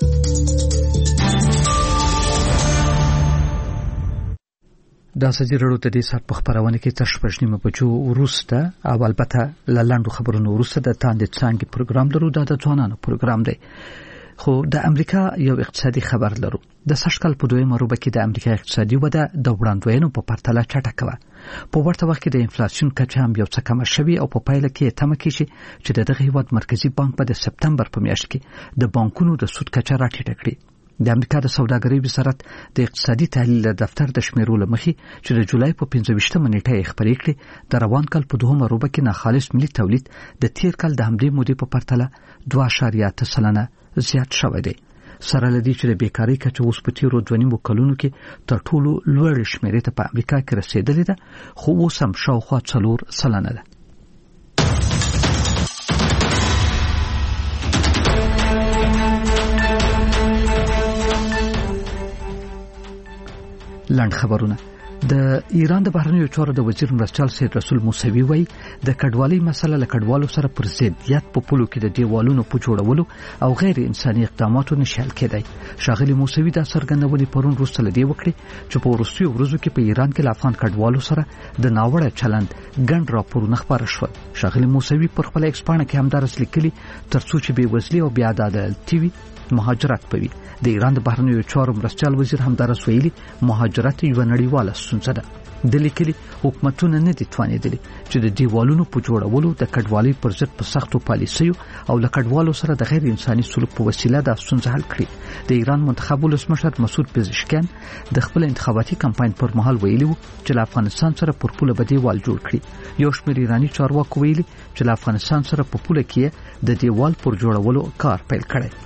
د ازادي راډیو د دې سات په خبرونه کې تر شپږ بجو وروسته او البته لاندو خبرونو وروسته د تاندې څنګه پروګرام درو د ځوانانو پروګرام دی. خو د امریکا یو اقتصادي خبر لرو. د سشکل په دویمه روبه کې د امریکا اقتصادي وده د وړاندوینو په پرتله چټکه وه. په ورته وخت کې د انفلیسیون کچه هم یو څه کمه شوې او په پایله کې تمه کیږي چې دغه هیواد مرکزی بانک په سپتمبر په میاشت کې د بانکونو د سود کچه راټیټه کړي. د امریکا د سوداګرۍ وزارت د اقتصادي تحلیل دفتر د شمیرولو مخې چې د جولای په 15 نیټه خبرې کړې د روان کال په دوهمه روبه کې ناخالص ملي تولید د تیر کال د همدې مودې په پرتله 2.8% زیات شوی دی. سره لدی چې د بیکاری کچه اوس په تیرو 2.5 کلونو کې تر ټولو لوړ شمیرې ته په امریکا کې رسیدلې ده، خو اوس هم شاوخوا 4% ده. لاند خبرونه. د ایران د بهرنیو چارو د وزیر مرستیال سید رسول موسوي وایي د کډوالۍ مسله له کډوالو سره پر ضدیت په پولو کې د دیوالونو په جوړولو او غیر انساني اقداماتو نشي حل کېدای. ښاغلي موسوي دا څرګندونې پرون وروسته لدی وکړي چې په وروستیو ورځو کې په ایران کې له افغان کډوالو سره د ناوړه چلند ګڼ راپورونه خپاره شول. ښاغلي موسوي پر خپل ایکس پاڼه کې همدارس لیکلي ترڅو چې بېوزلي او بې عدالتي وي مهاجرت پوي. د ایران د بهرنیو چارو مرستیال وزیر همدارس ویلي مهاجرت یو نړیواله ستونزه ده. د لیکلي حکومتونه نه دي توانیدلي چې د دیوالونو په جوړولو د کډوالۍ پر ضد په سختو پالیسیو او له کډوالو سره د غیر انساني سلوک په وسیله د ستونزه حل کړي. د ایران منتخب ولسمشر مسعود پزشکیان د خپل انتخاباتي کمپاین پر مهال ویلي وو چې له افغانستان سره پر پوله به دیوال جوړ کړي. یو شمېر ایراني چارواکو ویلي چې له افغانستان سره په پوله کې د دیوال پر جوړولو کار پیل کړي.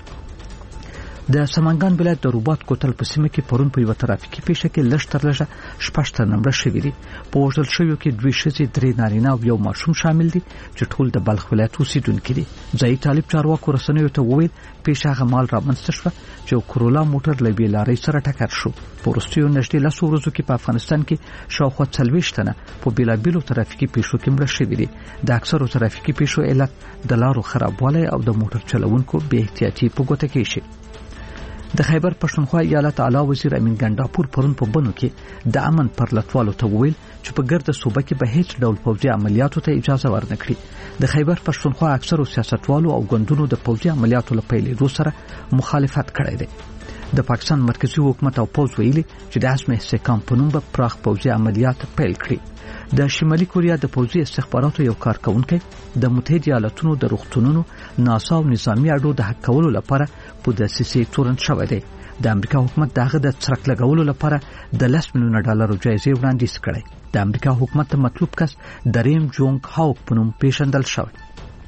د سمنګان ولایت د روبات کوتل په سیمه کې پرون په یو ترافیکي پیښه کې لږ تر لږه 6 تنه مړه شوي دي. په وژل شویو کې 2 ښځې 3 نارینه او یو ماشوم شامل دي چې ټول د بلخ ولایت اوسیدونکي دي. ځایي طالب چارواکو رسنیو ته وویل پیښه هغه مال رامنځته شوه چې کرولا موټر له بې لارۍ سره ټکر شو. په وروستیو نږدې 10 ورځو کې په افغانستان کې شاوخوا 40 تنه په بیلابیلو ترافیکي پیښو کې مړه شوي دي. د اکثرو ترافیکي پیښو علت د لارو خرابوالی او د موټر چلوونکو بې احتیاطي په ګوته کې شي. د خیبر پښتونخوا ایالت اعلی وزیر امین ګنداپور پرون په بنو کې د امن پر لټوالو ته وویل چې په ګرد صوبه کې به هیڅ ډول پوځي عملیاتو ته اجازه ورنکړي. د خیبر پښتونخوا اکثرو سیاستوالو او ګوندونو د پوځي عملیاتو لپاره پیلېدو سره مخالفت کړی دی. د پاکستان مرکزی حکومت او پوځ ویلي چې د عزم استحکام په نوم به پراخ پوځي عملیات پیل کړي. د شمالي کوریا د پوځي استخباراتو یو کارکونکي د متحده ایالاتونو د روغتونونو ناسا او نظامی اډو د حق کولو لپاره په دسیسې تورن شوی دی. د امریکا حکومت دغه د څرک لګولو لپاره د $10 میلیون جایزې وړاندیز کړي. د امریکا حکومت ته مطلوب کس دریم جونګ هاوک په نوم پیژندل شوی.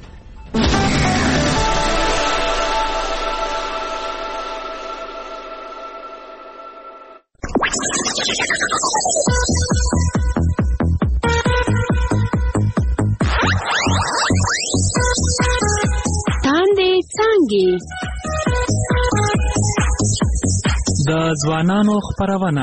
د ځوانانو خبرونه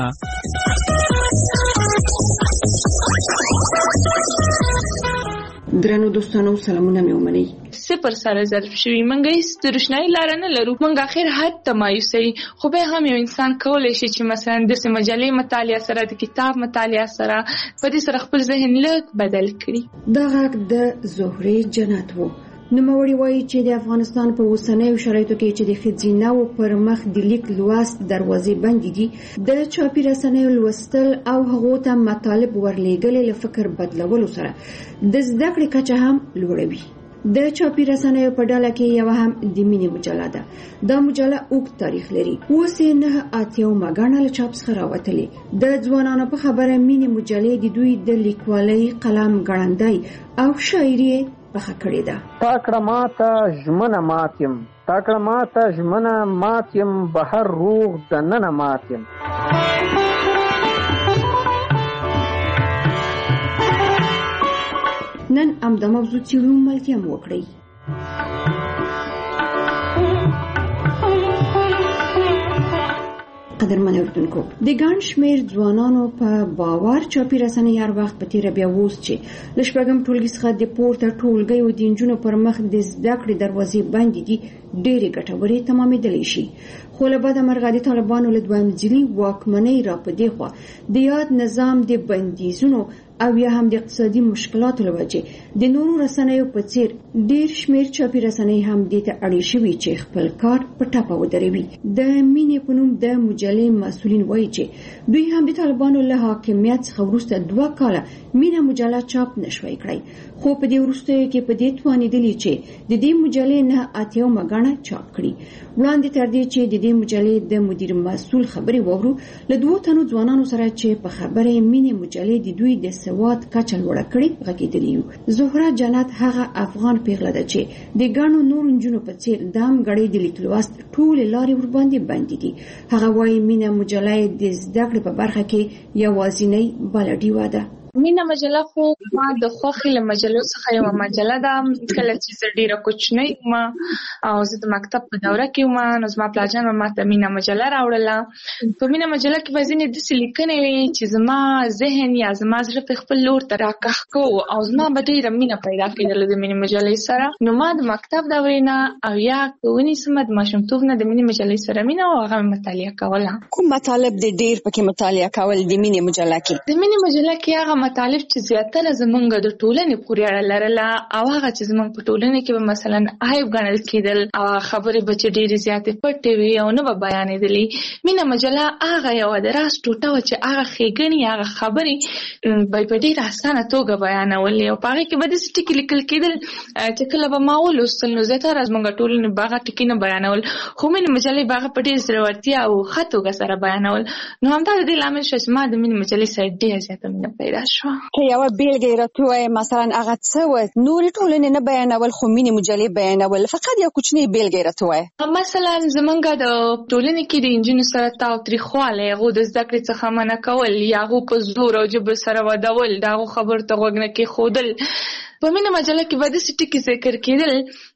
درنو دوستانو سلامونه مې ومنئ. 0 سره ضرب شوي منګه د روشنايي لار نه لرو. منګه اخر حد تمایوسي خو به هم یو انسان کولای شي چې مثلا د مجلې مطالعه سره د کتاب مطالعه سره په دې سره خپل ذهن لږ بدل کړي. دا غږ د زهري جنت وو. نوموړي وایي چې د افغانستان په اوسنیو شرایطو کې چې د ښځیناو پر مخ د لیک لوست دروازې بندې دي، د چاپي رسنیو لوستل او هغو ته مطالب ورلېږل له فکر بدلولو سره د زده کړې کچه هم لوړوي. د چاپي رسنیو په ډله کې یو هم د مینې مجله ده. دا مجله اوږد تاریخ لري. اوس یې 9 مګڼه له چاپ څخه راوتلې. د ځوانانو په خبره مینې مجلې د دوی د لیکوالۍ قلم ګړندی او شاعري پخه کړې ده. تاکړه ماته ژمنه ماتیم، تاکړه ماته ژمنه ماتیم، بهر روغ د ننه ماتیم. نن هم د موضوع څیړو ملتیا مو وکړئ. قدرمن اوریدونکو د ګڼ شمېر ځوانانو په باور چاپی رسنۍ هر وخت په تیره بیا اوس چې د شپږم ټولګي څخه د پورته ټولګي او د نجونو پر مخ د زده کړې دروازې بندې دي ډېرې ګټورې تمامېدلی شي. خو له بده مرغه د طالبانو له دویم ځلي واکمنۍ را په دې خوا د یاد نظام د بندیزونو او یا هم د اقتصادي مشکلاتو له وجې د نورو رسنیو په څیر ډېر شمېر چاپي رسنۍ هم دې ته اړې شوي چې خپل کار په ټپه ودروي. د مینې په نوم د مجلې مسؤلین وایي چې دوی هم د طالبانو له حاکمیت څخه وروسته 2 کاله مینه مجله چاپ نشوی کړی، خو په دې وروستیو کې په دې توانېدلي چې د دې مجلې 9 ګڼه چاپ کړي. وړاندې تر دې چې د دې مجلې د مدیر مسؤل خبرې وورو له 2 تنو ځوانانو سره چې په خبرې مینې مجلې د دوی د سواد کچه لوړه کړې غږېدلي یو. زهره جنت هغه افغان پیغله ده چې د ګڼو نورو نجونو په څیر دام غړې د لیک لوست ټولې لارې ورباندې بندې دي. هغه وایي مینه مجله د زده کړې په برخه کې یوازینۍ بله ډیوه ده. مینه مجله خو ما د خوښې له مجلو څخه یوه مجله ده. کله چې زه ډېره کوچنۍ وم او زه د مکتب په دوره کې وم نو زما پلارجان به ماته مینه مجله راوړله. په مینه مجله کې به ځینې داسې لیکنې وي چې زما ذهن یا زما زړه په خپل لور ته راکښ کوو او زما به ډېره مینه پیدا کېدله د مینې مجلې سره. نو ما د مکتب دورې نه او یا که ونیسمه د ماشومتوب نه د مینې مجلې سره مینه او هغه مې مطالعه کوله. کوم مطالب د ډېر پکې مطالعه کول د مینې مجله کې؟ د مینې مجله کې هغه مطالب چې زیاتره زمونږ د ټولنې پورې اړه لرله او هغه چې زمونږ په ټولنه کې به مثلا عیب ګڼل کېدل او خبرې به چې ډېرې زیاتې پټې وي او نه به بیانېدلې. مینه مجله هغه یوه د راز ټوټه وه چې هغه ښېګڼې هغه خبرې به په ډېره اسانه توګه بیانولې او په هغې کې به داسې ټکي لیکل کېدل چې کله به ما ولوستل نو زیاتره زمونږ ټولنې به هغه ټکي نه بیانول، خو مینې مجلې به هغه په ډېر زړورتیا او ښه توګه سره بیانول. نو همدا د دې لامل شوه چې ما د مینې مجلې سره ډېره زیاته مینه پیدا شوه. یوه بیلګه یې راته ووایه مثلا هغه څه وه نورې ټولنې نه بیانول خو مینې مجلې بیانول، فقط یو کوچنۍ بیلګه یې راته ووایه. مثلا زمونږ د ټولنې کې د نجونو سره تاوتریخوالی، هغو د زده کړې څخه منع کول یا هغو په زور او جبر سره ودول، د هغو خبرو ته غوږ نه کېښودل. په مینه مجله کې به داسې ټکي ذکر کېدل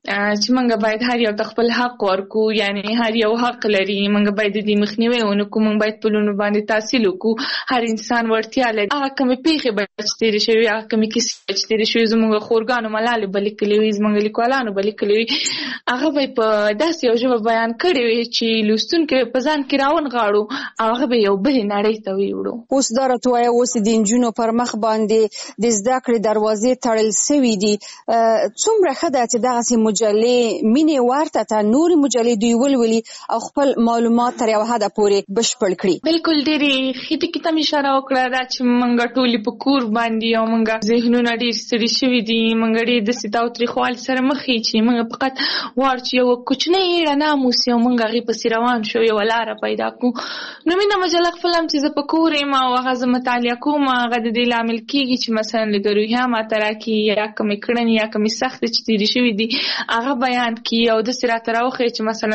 چې موږ باید هر یو ته خپل حق ورکو، یعنې هر یو حق لري، موږ باید د دې مخنیوی ونکړو، موږ باید په لونو باندې تحصیل وکړو، هر انسان وړتیا لري. هغه کومې پیښې به چې تېرې شوي، هغه کومې کیسې چې تېرې شوي زموږ خورګانو ملالې به لیکلې وي، زموږ لیکوالانو به لیکلې وي، هغه به یې په داسې یو ژبه بیان کړې وي چې لوستونکي په ځان کې راونغاړو او هغه به یو بلې نړۍ ته ویوړو. اوس دا راته وایه اوس د نجونو پر مخ باندې د زده کړې دروازې تړل سوي دي، څومره ښه ده چې دغسې مجلې مینې ورته ته نورې مجلې دوی ولولي او خپل معلومات تر یوه حده پورې بشپړ کړي. بلکل ډېرې ښې ټکي ته مې اشاره وکړه دا چې موږ ټولې په کور باندې او موږ ذهنونه ډېر ستړي شوي دي، موږ ډېر داسې تاوتریخوالي سره مخ یو چې موږ فقط غواړو چې یوه کوچنۍ رڼا موسي او موږ هغې پسې روان شو، یوه لاره پیدا کړو. نو مینه مجله خپل هم چې زه په کور یم او هغه زه مطالعه کوم، هغه د دې لامل کېږي چې مثلا لږ روحیه ماته راکړي یا کومې کړنې یا کومې سختې چې تېرې شوي دي هغه بیان کړي او داسې راته راوښیي چې مثلا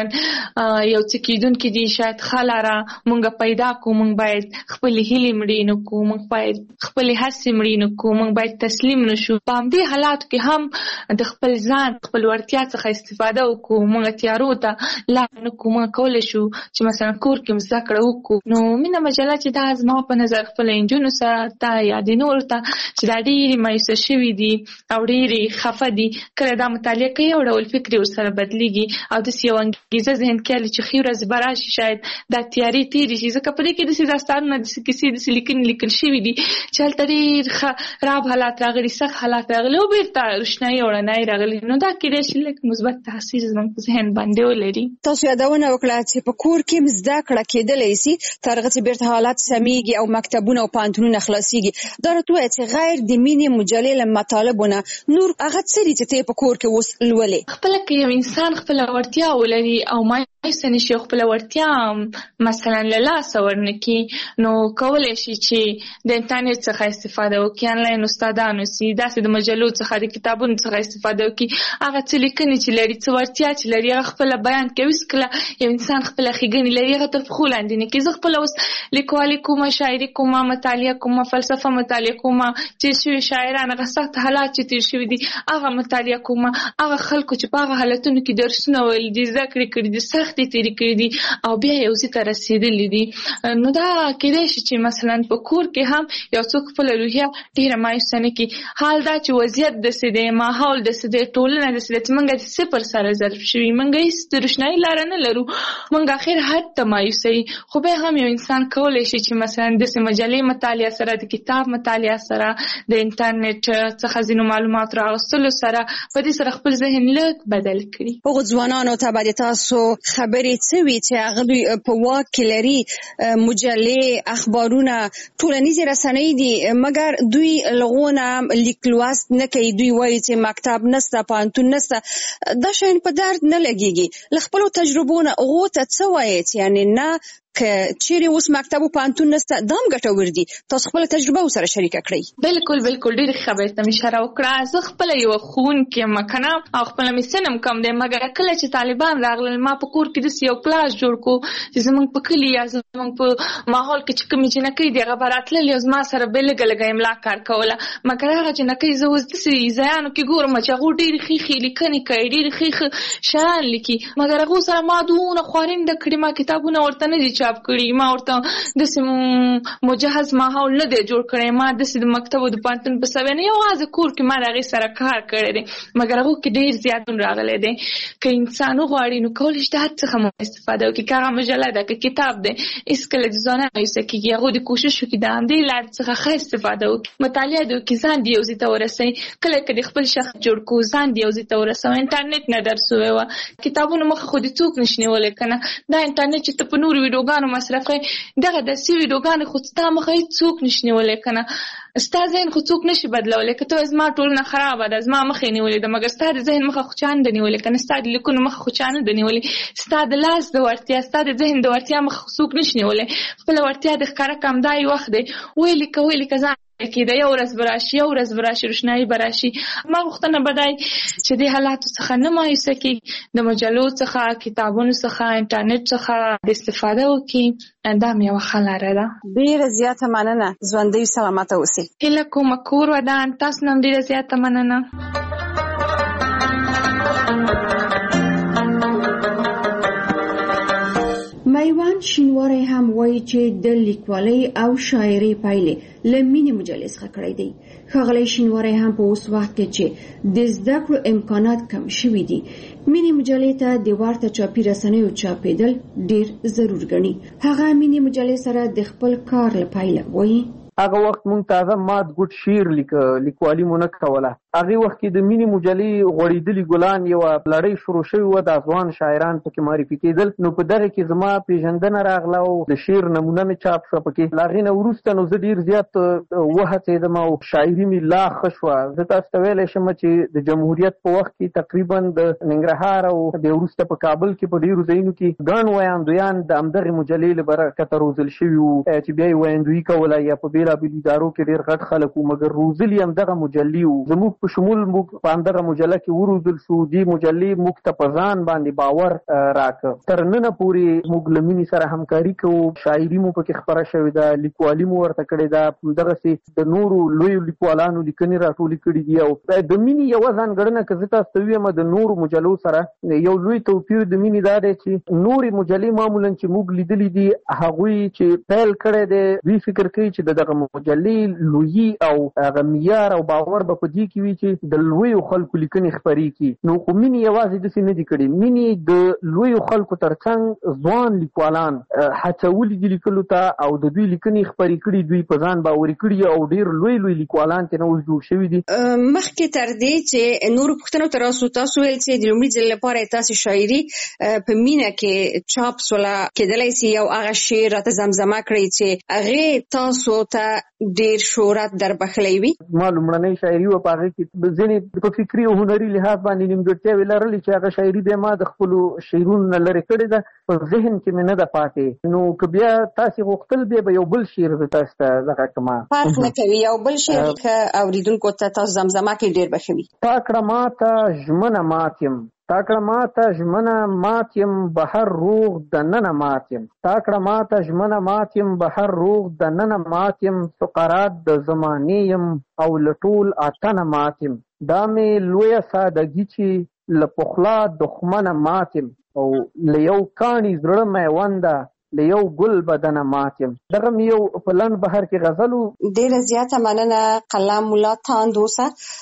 یو څه کېدونکي دي شاید ښه لاره موږ پیدا کړو، موږ باید خپلې هیلې مړې نه کړو، موږ باید خپلې هڅې مړې نه کړو، موږ باید تسلیم نه شو. په همدې حالاتو کې هم د خپل ځان خپل وړتیا څخه استفاده وکړو، موږ تیارو ته لار نه کړو، موږ کولی شو چې مثلا کور کې زده کړه وکړو. نو مینه مجله چې دا زما په نظر خپلو نجونو سره ته یا د نورو ته چې دا ډېرې مایوسه شوي دي او ډېرې خفه دي، کله دا مطالعه کوي یو ډول فکر یې ورسره بدلېږي او داسې یو انګېزه ذهن کې هلي چې ښې ورځې به راشي، شاید دا تیارې تېرې شي. ځکه په دې کې داسې داستانونه داسې کیسې داسې لیکنې لیکل شوي دي چې هلته ډېر ښه راب حالات راغلي، سخت حالات راغلي او بېرته روښنایي او رڼایي راغلي. نو دا کېدای شي لږ مثبت تاثیر زموږ په ذهن باندې ولري. تاسو یادونه وکړه چې په کور کې هم زده کړه کېدلی سي تر هغه چې بېرته حالات سمیږي او مکتبونه او پوهنتونونه خلاصېږي. دا راته ووایه چې غیر د مینې مجلې له مطالبو نه نور هغه څه دي چې ته یې په کور کې اوس لولې؟ خپله که یو انسان خپله وړتیا ولري او مایوسه نه شي او خپله وړتیا مثلا له لاسه ورنه کړي نو کولی شي چې د انټرنېټ څخه استفاده وکړي، آنلاین استادان اوسي، داسې د مجلو څخه د کتابونو څخه استفاده وکړي، هغه څه لیکنې چې لري، څه وړتیا چې لري هغه خپله بیان کوي. هېڅکله یو انسان خپله ښېګڼې لري هغه تر پښو لاندې نه کړي. زه خپله اوس لیکوالي کومه، شاعري کومه، مطالعه کومه، فلسفه مطالعه کومه، چې شوي شاعران هغه سخت حالات چې تیر شوي دي هغه مطالعه کوم، هغه خلکو چې په هغه حالتونو کې درسونه ویل دي، زده کړې کړي دي، سختې تېرې کړي دي او بیا یو ځای ته رسېدلي دي. نو دا کېدای شي چې مثلا په کور کې هم یو څوک خپله روحیه ډېره مایوسه نه کړي. حال دا چې وضعیت داسې دی، ماحول داسې دی، ټولنه داسې ده چې موږ د صفر سره ضرب شوي، موږ هېڅ د روښنایي لاره نه لرو، موږ اخر حد ته مایوسوي. خو بیا هم یو انسان کولی شي چې مثلا داسې مجلې مطالعه سره، د کتاب مطالعه سره، د انټرنیټ څخه ځینو معلومات راغستلو سره په دې سره خپل ذهن لږ بدل کړي. هغو ځوانانو ته به د تاسو خبرې څه وي چې هغه دوی په واک کې لري؟ مجلې، اخبارونه، ټولنیزې رسنۍ دي، مګر دوی لغونه لیک لوست نه کوي. دوی وایي چې مکتب نسته، پوهنتون نسته، دا شیان په درد نه لګېږي. له خپلو تجربو نه هغو ته څه وایي چې یعنې نه که چیرې اوس مکتب او پوهنتون نسته دا هم ګټور دي؟ تاسو خپله تجربه ورسره شریکه کړئ. بالکل ډېرې خبرې ته مې اشاره وکړه. زه خپله یوه ښوونکې یم که نه، او خپله مې سن هم کم دی، مګر کله چې طالبان راغلل ما په کور کې داسې یو کلاس جوړ کړو چې زموږ په کلي یا زموږ په ماحول کې چې کومې جنکۍ دي هغه به راتللې او زما سره به لږه لږه املا کار کوله. مګر هغه جنکۍ زه اوس داسې ځایانو کې ګورم چې هغو ډېرې ښې لیکنې کوي، ډېرې ښې شیان لیکي، مګر هغو سره ما دونه خوارنده کړي، ما کتابونه ورته نه دي چاپ کړي، ما ورته داسې مجهز ماحول نه دی جوړ کړی، ما داسې د مکتب او د پوهنتون په سویه نه یوازې کور کې ما د هغې سره کار کړی دی، مګر هغو کې ډېر زیاتون راغلی دی. که انسان وغواړي نو کولی شي د هر څخه مو استفاده وکړي، که هغه مجله ده، که کتاب دی، هېڅکله د ځوانان مایوسه کېږي. هغو د کوشش وکړي د همدې لارې څخه ښه استفاده وکړي، مطالعه دې وکړي، ځان دې یو ځای ته ورسوي. کله که د خپل شخص جوړ کړو ځان دې یو ځای ته ورسوي. انټرنېټ نه درس وویوه، کتابونو مخه خو دې څوک نشي نیولی که نه. دا انټرنېټ چې ته په نورو ویډیوګانو مصرف کوې، دغه داسې ویډیوګانې خو ستا مخه هېڅ څوک نشي نیولی که نه. ستا ذهن خو څوک نشي بدلولی. که ته وایې زما ټولنه خرابه ده، زما مخ یې نیولې ده، مګر ستا د ذهن مخه خو چا نه ده نیولې که نه، ستا د لیکونو مخه خو چا نه ده نیولې. ستا د لاس د وړتیا، ستا د ذهن د وړتیا مخه خو څوک نشي نیولی. خپله وړتیا د ښکاره کړم، دا یې وخت دی، ویې لیکه ځان کېده، یو ورځ به راشي، روښنایي به راشي. ما غوښتنه به دی چې دې حالاتو څخه نه مایوسه کېږي، د مجلو څخه، کتابونو څخه، انټرنېټ څخه استفاده وکړي. دا مې یوه ښه لاره ده. ډېره زیاته مننه، ژوندۍ سلامته اوسئ. هیله کومه کور ودان، تاسو نه هم ډېره زیاته مننه. میوان شینواری هم وایي چې د لیکوالۍ او شاعرۍ پایلې له مینې مجلې څخه کړی دی. ښاغلی شینواری هم په اوس وخت کې چې د زده کړو امکانات کم شوي دي، مینې مجلې ته د ورته چاپي رسنیو چاپېدل ډېر ضرور ګڼي. هغه مینې مجلې سره د خپل کار له پایله وایي هغه وخت مونږ تازه مات ګوټ شعر لیکوالي مو نه کوله. هغې وخت کې د مینې مجلې غوړېدلي ګلان یوه لړۍ شروع شوې وه، د افغان شاعران پکې معرفي کېدل. نو په دغه کې زما پیژندنه راغله او د شعر نمونه مې چاپ شوه پکې. له هغې نه وروسته نو زه ډېر زیات وهڅېدم او شاعري مې لا ښه شوه. زه تاسو ته ویلی شم چې د جمهوریت په وخت کې تقریبا د ننګرهار او بیا وروسته په کابل کې په ډېرو ځایونو کې ګڼ ویاندویان د همدغې مجلې له برکته روزل شوي وو، چې بیا یې ویاندویي کوله یا په بېلابېلو ادارو کې ډېر غټ خلک وو، مګر روزلي همدغه مجلې وو. زموږ په شمول موږ په همدغه مجله کې وروزل شو. دې مجلې موږ ته په ځان باندې باور راکړ. تر ننه پورې موږ له مینې سره همکاري کوو، شاعري مو پکې خپره شوې ده، لیکوالي مو ورته کړې ده، همدغسې د نورو لویو لیکوالانو لیکنې راټولې کړي دي. او د مینې یوه ځانګړنه که زه تاسو ته ووایم د نورو مجلو سره یو لوی توپیر د مینې دا دی چې نورې مجلې معمولا چې موږ لیدلي دي هغوی چې پیل کړی دی دوی فکر کوي چې دغه مجلې لویي او هغه معیار او باور به په دې کې وي چې د لویو خلکو لیکنې خپرې کړي. نو خو مینې یوازې داسې نه دي کړي. مینې د لویو خلکو ترڅنګ ځوان لیکوالان هڅولي دي لیکلو ته او د دوی لیکنې خپرې کړي، دوی په ځان باوري کړي او ډېر لوی لیکوالان ترې اوس جوړ شوي دي. مخکې تر دې چې نورو پوښتنو ته راسو، تاسو ویل چې د لومړي ځل لپاره تاسو شاعري په مینه کې چاپ سوله، کېدلی شي یو هغه شعر راته زمزمه کړئ چې هغې تاسو ته ډېر شهرت در بخلی وي. ما لومړنۍ شاعري وه، په هغې کې ځینې په فکري او هنري لحاظ باندې نیمګړتیاوې لرلې چې هغه شاعري بیا ما د خپلو شعرونو نه لرې کړې ده، په ذهن کې مې نه ده پاتې. نو که بیا تاسې غوښتل بیا به یو بل شعر زه تاسو ته دغه کړم. فرق نه کوي، یو بل شعر که اورېدونکو ته تاسو زمزمه کړئ ډېر به ښه وي. تا کړه ماته ژمنه مات یم، تاکړه ماته ژمنه ماتیم بهر روغ د ننه ماتیم تاکړه ماته ژمنه ماتیم بهر روغ د ننه ماتیم سقرات د زمانې یم او لټول اتنه ماتیم دا مې لویه سادګي چې له پخلا دښمنه ماتیم او له یو کاڼي زړه میونده له یو ګل بدنه ماتیم. دغه یو په لنډ بهر کې غزلو. ډېره زیاته مننه کلام الله تاندوسه.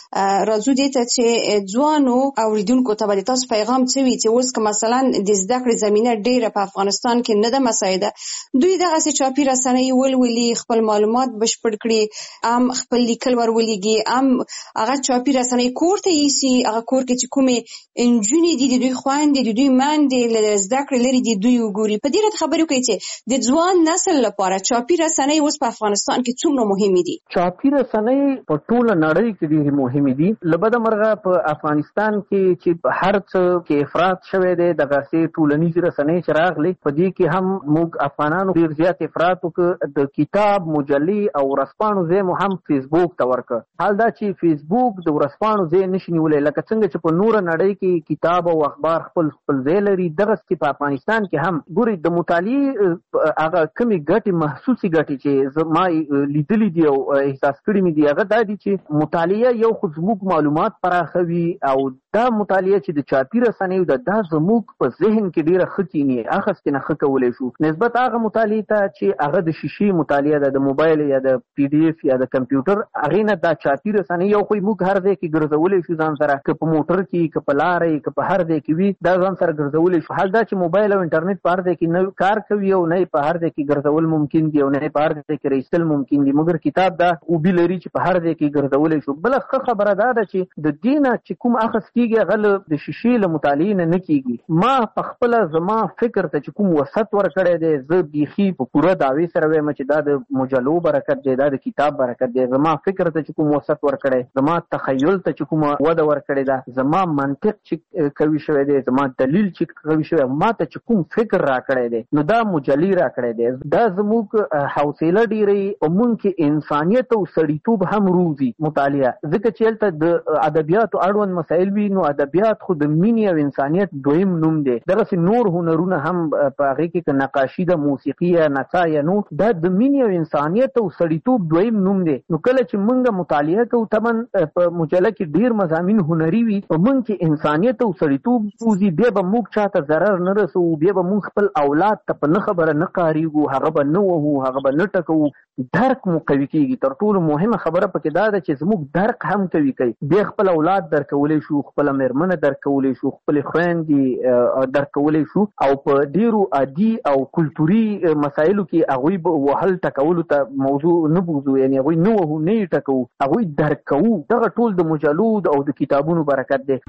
راځو دې ته چې ځوانو اوریدونکو ته به تاسو پیغام څه وي چې اوس که مثلا د زده کړې زمینه ډېره په افغانستان کې نه ده مساعده، دوی دغسې چاپي رسنۍ ولولي، خپل معلومات بشپړ کړي، ام خپل لیکل ور ولېږي، ام هغه چاپي رسنۍ کور ته یوسي، هغه کور کې چې کومې نجونې دي د دوی خویندې د دوی میندې له زده کړې لرې دي دوی وګوري. په دې راته خبرې وکړئ چې د ځوان نسل لپاره چاپي رسنۍ اوس په افغانستان کې څومره مهمې دي؟ چاپي رسنۍ په ټوله نړۍ کې ډېرې مهمې دي. له بده مرغه په افغانستان کې چې هر څه کې افراط شوی دی، دغسې ټولنیزې رسنۍ چې راغلې په دې کې هم موږ افغانانو ډېر زیات افراط وکړ. د کتاب، مجلې او ورځپاڼو ځای مو هم فیسبوک ته ورکړ. حال دا چې فیسبوک د ورځپاڼو ځای نشي نیولی، لکه څنګه چې په نوره نړۍ کې کتاب او اخبار خپل ځای لري، دغسې په افغانستان کې هم ګورئ د مطالعې هغه کمی ګټې محسوسي ګټې چې زما لیدلې دي او احساس کړي مې دي هغه دا دي چې مطالعه یو خو زموږ معلومات پراخوي او دا مطالعه چې د چاپي رسنیو ده دا زموږ په ذهن کې ډېره ښه کیني اخیستې نه ښه کولی شو نسبت هغه مطالعې ته چې هغه د شیشې مطالعه ده، د موبایل یا د پی ډي اف یا د کمپیوټر، هغې نه دا چاپي رسنۍ یو خو موږ هر ځای کې ګرځولی شو ځان سره، که په موټر کې، که په لاره کې، که په هر ځای کې وي دا ځان سره ګرځولی شو. حال دا چې موبایل او انټرنیټ په هر ځای کې نه کار کوي او نه په هر ځای کې ګرځول ممکن دي او نه په هر ځای کې رایستل ممکن دي، مګر کتاب دا اوبي لري چې په هر ځای کې ګرځولی شو. بله ښه خبره دا ده چې د دې نه چې کوم اخذ کېږي هغه د شیشې له مطالعې نه کېږي. ما په خپله زما فکر ته چې کوم وسط ورکړی دی، زه بیخي په پوره دعوې سره وایم چې دا د مجلو برکت دی، دا د کتاب برکت دی. زما فکر ته چې کوم وسط ورکړی، زما تخیل ته چې کومه وده ورکړې ده، زما منطق چې قوي شوی دی، زما دلیل چې قوي شوی، ما ته چې کوم فکر راکړی دی نو دا مجلې راکړی دی. دا زموږ حوصله ډېرې په موږ کې انسانیت او سړیتوب هم روزي مطالعه، ځکه چې هلته د ادبیاتو اړوند مسایل وي نو ادبیات خو د مینې او انسانیت دویم نوم دی. دغسې نور هنرونه هم په هغې کې که نقاشي ده، موسیقي یا نڅا یا نور، دا د مینې او انسانیت او سړیتوب دویم نوم دی. نو کله چې موږ مطالعه کوو طبعا په مجله کې ډېر مضامین هنري وي، په موږ کې انسانیت او سړیتوب روزي، بیا به موږ چا ته ضرر نه رسوو، بیا به موږ خپل اولاد ته په نه خبره نه کارېږو، هغه به نه وهو، هغه به نه ټکوو، درک مو قوي کېږي. تر ټولو مهمه خبره پکې دا ده چې زموږ درک هم قوي کوي. بیا خپل اولاد درکولی شو، خپله مېرمنه درکولی شو، خپلې خویندې درکولی شو، او په ډېرو عادي او کلتوري مسایلو کې هغوی به وهل ټکولو ته موضوع نه بوځو، یعنې هغوی نه وهو، نه یې ټکوو، هغوی درک کوو. دغه ټول د مجلو او د کتابونو برکت دی.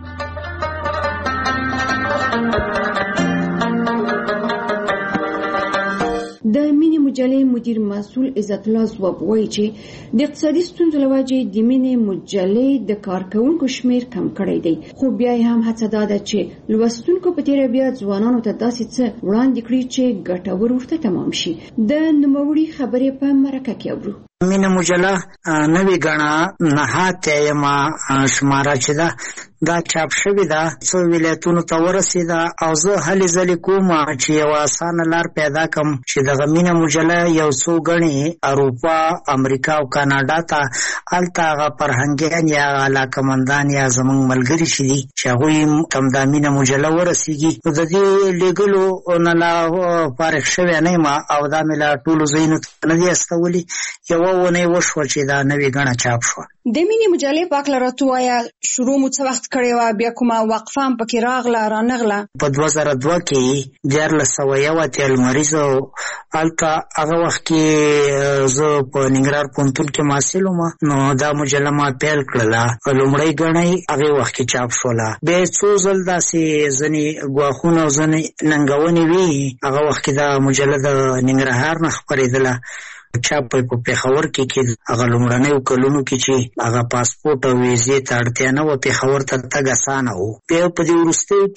د مینې مجلې مدیر مسؤل عزت الله ځواب وایي چې د اقتصادي ستونزو له وجې د مینې مجلې د کارکوونکو شمیر کم کړی دی، خو بیا یې هم هڅه دا ده چې لوستونکو په تېره بیا ځوانانو ته داسې څه وړاندې کړي چې ګټور ورته تمام شي. د نوموړي خبرې په مرکه کې اورو. مینه مجله نوې ګڼه نهاتیمه شماره چې ده دا چاپ شوې ده، څو ولایتونو ته ورسېده او زه هلې ځلې کوم چې یوه اسانه لار پیدا کړم چې دغه مینه مجله یو څو ګڼې اروپا، امریکا او کاناډا ته هلته هغه فرهنګیان یا علاقمندان یا زموږ ملګري چې دي چې هغوی ته دا مینه مجله ورسېږي، نو د دې لیږلو نه لا فارغ شوی نه یم او دا مې لا ټولو ځایونو ته نه دي استولي. یوه ونې وشوه چې دا نوې ګڼه چاپ شوه. د مینې مجلې په هکله راته ووایه، شروع مو څه وخت کړې وه، بیا کومه وقفه هم پکې راغله رانغله؟ په 2002 کې 1401 لمریزه هلته هغه وخت کې زه په ننګرهار پوهنتون کې محصل وم، نو دا مجله ما پیل کړله. لومړۍ ګڼه یې هغې وخت کې چاپ شوله، بیا یې څو ځل داسې ځینې ګواښونه او ځینې ننګونې وي. هغه وخت کې دا مجله د ننګرهار نه خپرېدله. چاپ په پیښور کې هغه لومړنیو کلونو کې چې هغه پاسپورت او ویزې ته اړتیا نه و، پیښور ته تګ اسانه و. بیا په دې وروستیو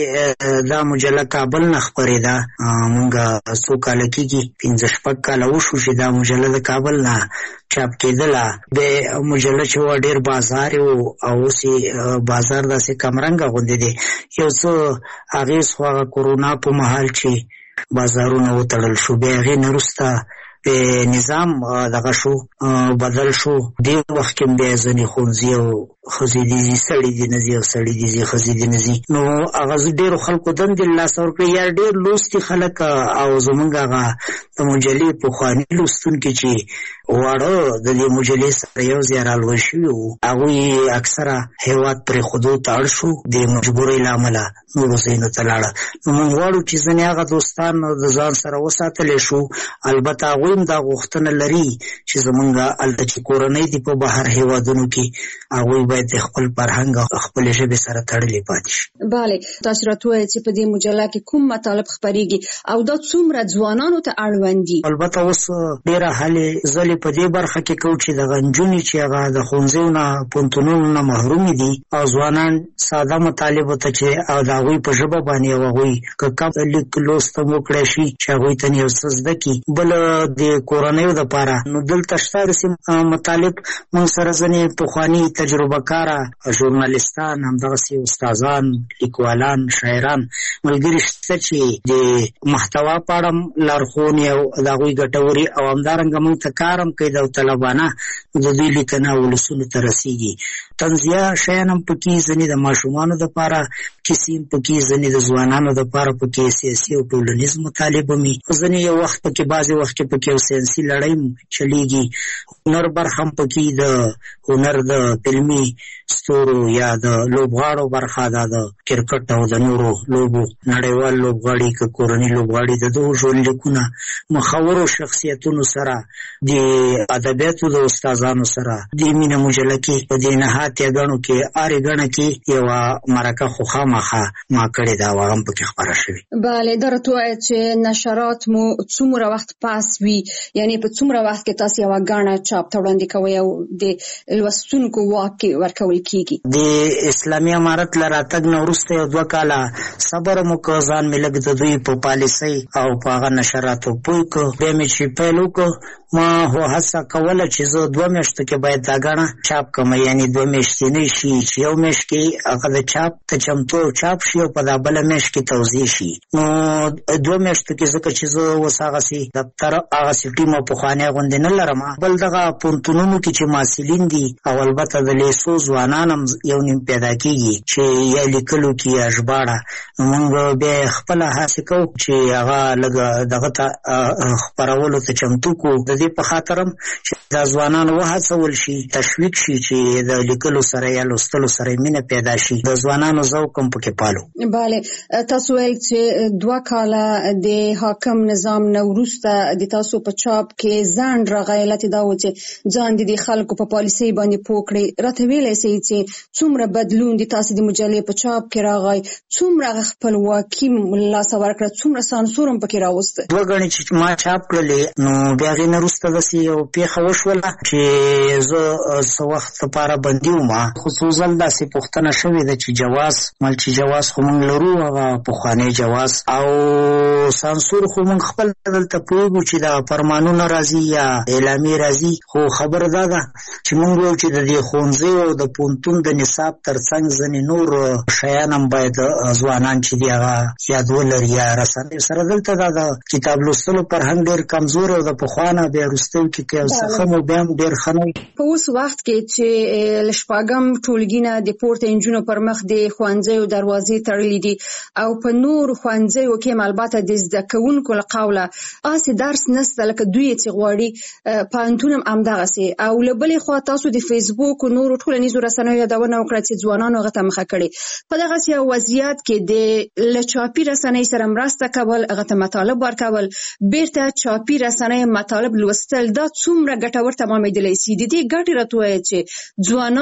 کې دا مجله کابل نه خپرېده. مونږ څو کاله کېږي 15-16 کاله وشو چې دا مجله د کابل نه چاپ کېدله. د مجله چې و ډېر بازار و او اوس بازار داسې کمرنګه غوندې دی. یو څه اغېز خو هغه کورونا په مهال چې بازارونه وتړل شو، بیا هغې نه وروسته نظام دغه شو بدل شو. دې وخت کې بیا ځینې ښوونځي او ښځې دي ځي، سړي دي نه ځي، او سړي دي ځي ښځې دي نه ځي. نو هغه ډېرو خلکو دندې له لاسه ورکړې، یا ډېر لوستي خلک او زمونږ هغه د مجلې پخواني لوستونکي چې واړه د دې مجلې سره یو ځای رالوی شوي وو، هغوی اکثره هېواد پرېښودو ته اړ شو د مجبورۍ له امله، نورو ځایونو ته لاړه. نو موږ غواړو چې ځینې هغه دوستان د ځان سره وساتلی شو. البته هغوی هم دا غوښتنه لري چې زمونږ هلته چې کورنۍ دي په بهر هېوادونو کې، هغوی باید د خپل فرهنګ او خپلې ژبې سره تړلې پاتې شي. بله، تاسو راته ووایئ چې په دې مجله کې کوم مطالب خپرېږي او دا څومره ځوانانو ته اړوند دي؟ البته اوس ډېره هلې ځلې په دې برخه کې کوو چې دغه نجونې چې هغه د ښوونځیو نه پوهنتونونو نه محرومې دي او ځوانان ساده مطالبو ته چې او د هغوی په ژبه باندې او هغوی که کم لیک لوست هم وکړی شي چې هغوی ته یو څه زده کړي. بل د کورنیو دپاره نو دلته شته داسې مطالب. موږ سره ځینې پخواني تجربه کاره ژورنالستان، همدغسې استادان، لیکوالان، شاعران ملګري شته چې د محتوا په اړه لارښوونې او د هغوی ګټورې او همدارنګه موږ ته کار هم کوي داوطلبانه د دوی لیکنه ولسونو ته رسېږي. طنزیه شیان هم پکې، ځینې د ماشومانو دپاره کیسې هم پکې، ځینې د ځوانانو دپاره پکې سیاسي او ټولنیز مطالب هم وي، ځینې یو وخت پکې بعضې وخت کې پکې یو ساینسي لړۍ هم چلیږي. هنر برخه هم پکې، د هنر د فلمي ستورو یا د لوبغاړو برخه، دا د کرکټ او د نورو لوبو نړیوال لوبغاړي که کورني لوبغاړي د دغو ژوندلیکونه مخورو شخصیتونو سره، د ادبیاتو د استادانو سره د مینه مجله کې په دې نهاتیه ګڼو کې هرې ګڼه کې یوه مرکه خو خامخا ما کړې ده او هغه هم پکې خپره شوې. بله، دا راته ووایه چې نشرات مو څومره وخت پاس وي، یعنې په څومره وخت کې تاسو یوه ګڼه چاپ ته وړاندې کوئ او د لوستونکو واک ورکول کېږي؟ د اسلامي امارت له راتګ نه وروسته یو 2 کاله صبر مو که، ځان مې لږ د دوی په پالیسۍ او په هغه نشراتو پوه که. بیا مې چې پیل وکړ، ما هو هڅه کوله چې زه 2 میاشتو کې باید دا ګڼه چاپ کړم، یعنې 2 میاشتې نه شي چې یو میاشت کې هغه د چاپ ته چمتو چاپ شي او په دا بله میاشت کې توضیح شي. نو 2 میاشتو کې ځکه چې زه اوس هغسې دفتر هغسې ټیم او پخوانی غوندې نه لرم. بل دغه پوهنتونونو کې چې محصلین دي او البته د لیسو ځوانان هم یو نیم پیدا کېږي چې یا لیکلو کې یا ژباړه، نو موږ بیا خپله هڅې کوو چې هغه لږ دغه ته خپرولو ته چمتو کړو. د دې په خاطر هم چې دا ځوانان وهڅول شي، تشویق شي چې د لیکلو سره یا لوستلو سره مینه پیدا شي، د ځوانانو ذوق هم پکې پالو. بله، تاسو ویل چې 2 کاله د حاکم نظام نه وروسته د تاسو په چاپ کې ځنډ راغی. علت دا و چې ځان د خلکو په پالیسۍ باندې پوه کړئ. راته ویلی سئ چې څومره بدلون د تاسو د مجلې په چاپ کې راغی، څومره خپلواکي لاسه ورکړه، څومره سانسور هم پکې راوسته؟ 2 ګڼې چې ما چاپ کړلې، نو بیا هغې نه وروسته داسې یو پېښه وشوله چې زه څه وخت لپاره بندي وم. خو څو ځل داسې پوښتنه شوې ده چې جواز مل چې جواز خو موږ لرو، هغه پخوانی جواز او سانسور خو موږ خپل دلته پوهېږو چې دا فرمانونه راځي یا اعلامیې راځي. خو خبره دا ده چې موږ وایو چې د دې ښوونځیو او د پوهنتون د نصاب ترڅنګ ځینې نور شیان هم باید ځوانان چې دي هغه یاد ولري یا رسنیو سره. دلته دا د کتاب لوستلو فرهنګ ډېر کمزور او د پخوا نه بیا وروستیو کې که یو څه ښه مو بیا هم ډېر ښه نه وي. په اوس وخت کې چې له 4 ټولګي نه د پورته نجونو پر مخ د ښوونځیو دروازې تړلې دي او په نورو ښوونځیو کې هم البته د زده کوونکو له قوله هسې درس نشته لکه دوی چې غواړي، پوهنتون هم همدغسې. او له بلې خوا تاسو د فیسبوک او نورو ټولنیزو رسنیو یادونه وکړه چې ځوانانو هغه ته مخه کړې. په دغسې یو وضعیت کې د له چاپي رسنۍ سره مرسته کول، هغه ته مطالب ورکول، بیرته چاپي رسنۍ مطالب لوستل، دا څومره ګټور تمامېدلی سي؟ د دې ګټې راته ووایه چې ځوانان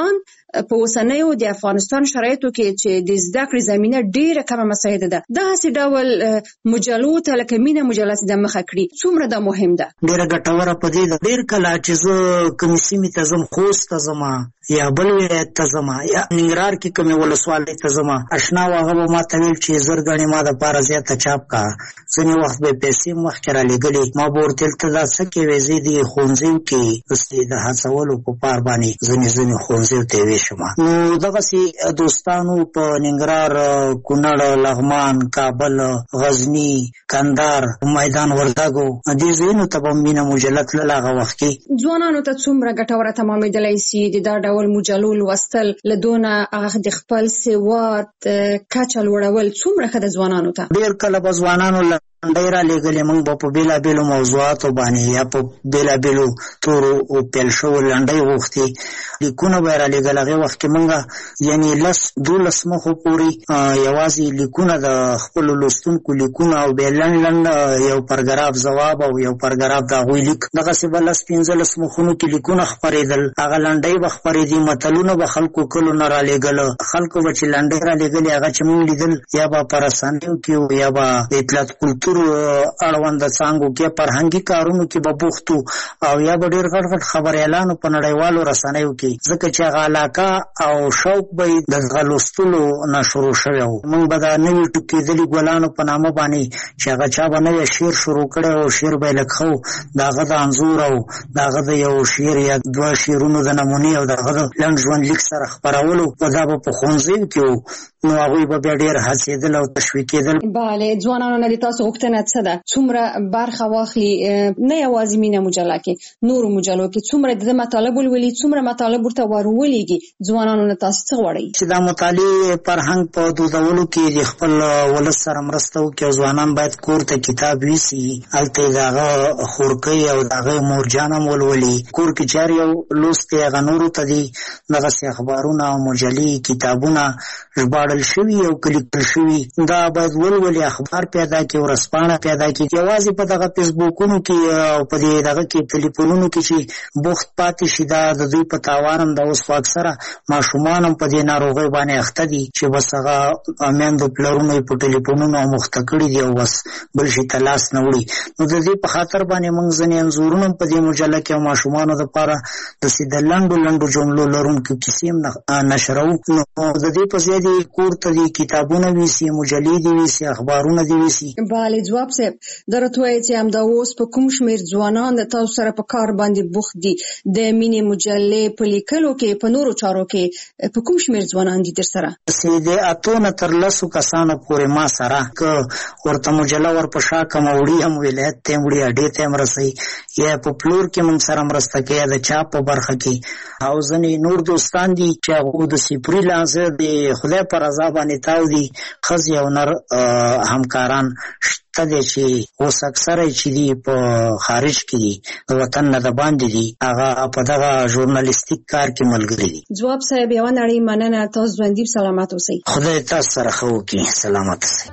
په اوسنیو د افغانستان شرایطو کې چې د زده کړې زمينه ډیره کمه مساعده ده دغه ډول مجلو ته لکه مینه مجلس د مخه کړی څومره د مهم ده ډیره ګټوره پدې ده ډیر کله چې زه کومې سیمې ته ځم خوست ته ځم یا بل ولایت ته ځم یا ننګرهار کې کومې ولسوالۍ ته ځم اشنا هغه به ما ته ویل چې زرګڼې ما دپاره زیاته چاپ کا ځینې وخت به پیسې مخکې رالېږلې ما به ورته ویل ته دا څه کوې زه دې ښوونځیو کې د هڅولو په پار باندې ځینې ښوونځیو ته یې ویشم نو دغسې دوستانو په ننګرهار کونړ لغمان کابل غزني کندهار میدان وردګو دې ځایونو ته به مینه مجله تلله هغه وخت کې ځوانانو ته څومره ګټوره تمامېدلی سي د دا ډول مجلو لوستل له دونه هغه د خپل سواد کچه لوړول څومره ښه د ځوانانو ته ډېر کله به ځوانانو لنډۍ رالېږلې موږ به په بېلابېلو موضوعاتو باندې یا په بېلابېلو تورو پیل شوو لنډۍ غوښتې لیکونه به یې رالېږل هغې وخت کې موږ یعنې 10-12 مخو پورې یوازې لیکونه د خپلو لوستونکو لیکونه او بیا لنډ یو پرګراف ځواب او یو پرګراف د هغوی لیک دغسې به 10-15 مخونو کې لیکونه خپرېدل هغه لنډۍ به خپرېدي متلونه به خلکو کلو نه رالېږل خلکو به چې لنډۍ رالېږلې هغه چې موږ لیدل یا به په رسنیو کې یا به د اطلاعات کلتور اړونده څانګو کې فرهنګي کارونو کې به بوخت او یا به ډېر غټ خبریالانو په نړیوالو رسنیو کې ځکه چې هغه علاقه او شوق به یې د هغه لوستلو نه شروع شوی و موږ به د نوي ټوکېدلي ګلانو په نامه باندې چې هغه چا به نوی شعر شروع کړی او شعر به یې لږ ښه د هغه د انځور او د هغه د یو شعر یا 2 شعرونو د نمونې او د هغه د لنډ ژوند لیک سره خپرولو او دا به په ښوونځیو کې و نو هغوی به بیا ډېر هڅېدل او تشویقېدل بله ځوانانو نه د تاسو غوښتنه څه ده څومره برخه واخلي نه یوازې مینه مجله کې نورو مجلو کې څومره د مطالب ولولي څومره مطالب ورته ورولېږي ځوانانو نه تاسو څه غواړئ چې دا مطالعې فرهنګ په دودولو کې د خپل ولس سره مرسته وکړي او ځوانان باید کور ته کتاب یوسي هلته یې د هغه خورکۍ او د هغه مورجان هم ولولي کور کې چار یو لوست دی هغه نورو ته دي دغسې اخبارونه مجلې کتابونه ژباړل شوي او کلیکل شوي دا باید ولولي اخبار پیدا کړي ورځپاڼه پیدا کړي یوازې په دغه فیسبوکونو کې او په دې دغه کې ټلیفونونو کې چې بوخت پاتې شي دا د دوی په تاوان هم دا اوس خو اکثره ماشومان هم په دې ناروغۍ باندې اخته دي چې بس هغه میندو پلرونو یې په ټلیفونونو مخته کړي دي او بس بل شي ته لاس نه وړي نو د دې په خاطر باندې موږ ځینې انځورونه هم په دې مجله کې او ماشومانو دپاره داسې د لنډو جملو لرونکو کیسې هم نشروو نو د دې په ځای دې کور ته دې کتابونه ویسي مجلې دې ویسي اخبارونه دې ویسي بله ځواب صاحب دا راته وایي چې همدا اوس په کوم شمېر ځوانان د تاسو سره په کار باندې بوخت دي د مینې مجلې په لیکلو کې په نورو چارو کې په کوم شمېر ځوانان دي در سره د 8 نه تر 10 کسانو پورې ما سره که ورته مجله ورپشا کمه وړي هم ولایت ته وړي اډې ته هم رسوي یا په پلور کې موږ سره مرسته کوي د چاپ په برخه کې او ځینې نور دوستان دي چې هغه د سپري لانزه د خدای په رضا باندې تاو دي ښځې او نر همکاران شته دی چې اوس اکثره چې دي په خارج کې دي د وطن نه د باندې دي هغه په دغه ژورنالیستیک کار کې ملګري دي ځواب صاحب یوه نړۍ مننه تاسو ژوندي سلامت اوسئ خدای تاسو سره ښه وکړي سلامت اوسئ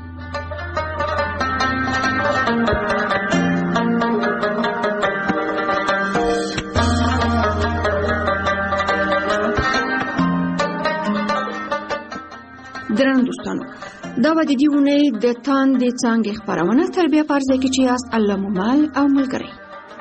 درنو دوستانو دا به د دې اونۍ د تاندې څانګې خپرونه تر بیا په ځای کې چې یاست الله مو مل او ملګری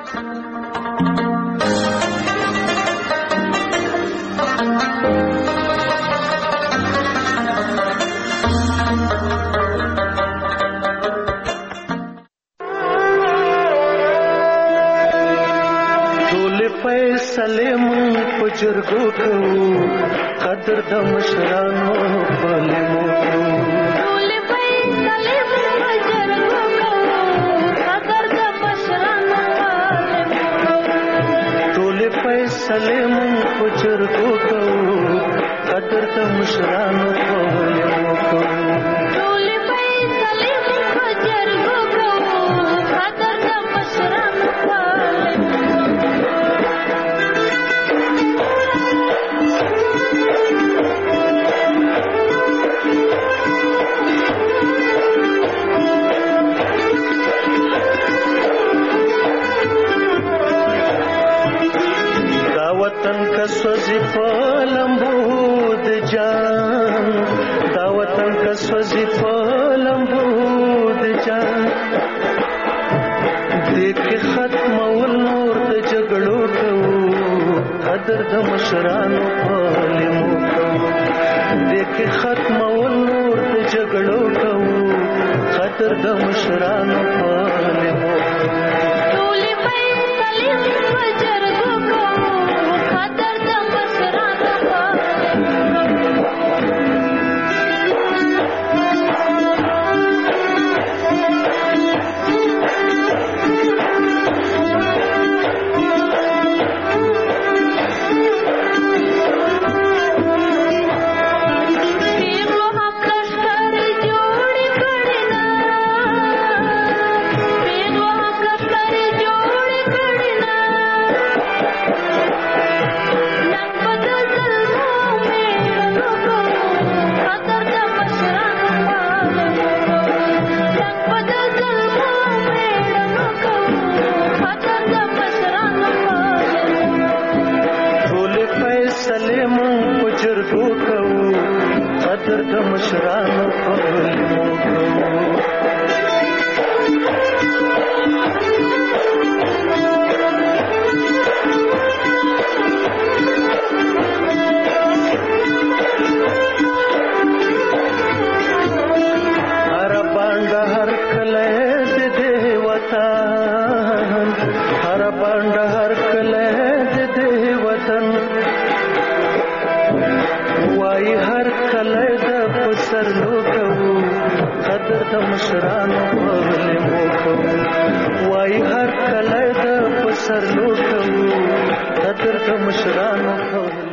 ټول فیصلې مون په جرګو کوو قدر د مشرانو په لمو ټول فیصلې مون په جرګو کوو قدر د مشرانو په لمو ټول فیصلې مون په جرګو کوو قدر د مشرانو په لمو ټول فیصلې مون په جرګو کوو قدر د مشرانو په وطن کا سوزی په لمبو جان دا وطن کس وزی په لمبو د جان دیکھ ختمول نور د جګړو کوو قدر د مشرانو په لمو کوو دیکھ ختمول نور د جګړو کوو قدر د مشرانو په لمو ټولې فیصلې په جرګو کوو قدر د مشرانو په قدر د مشرانو په لمو کوو هر باندې هر کله د دې وطن هر باندې هر کله د دې وطن وای هر کله د پسرلو کوو قدر د مشرانو په لمو کوو وای هر کله د پسرلو کوو قدر د مشرانو په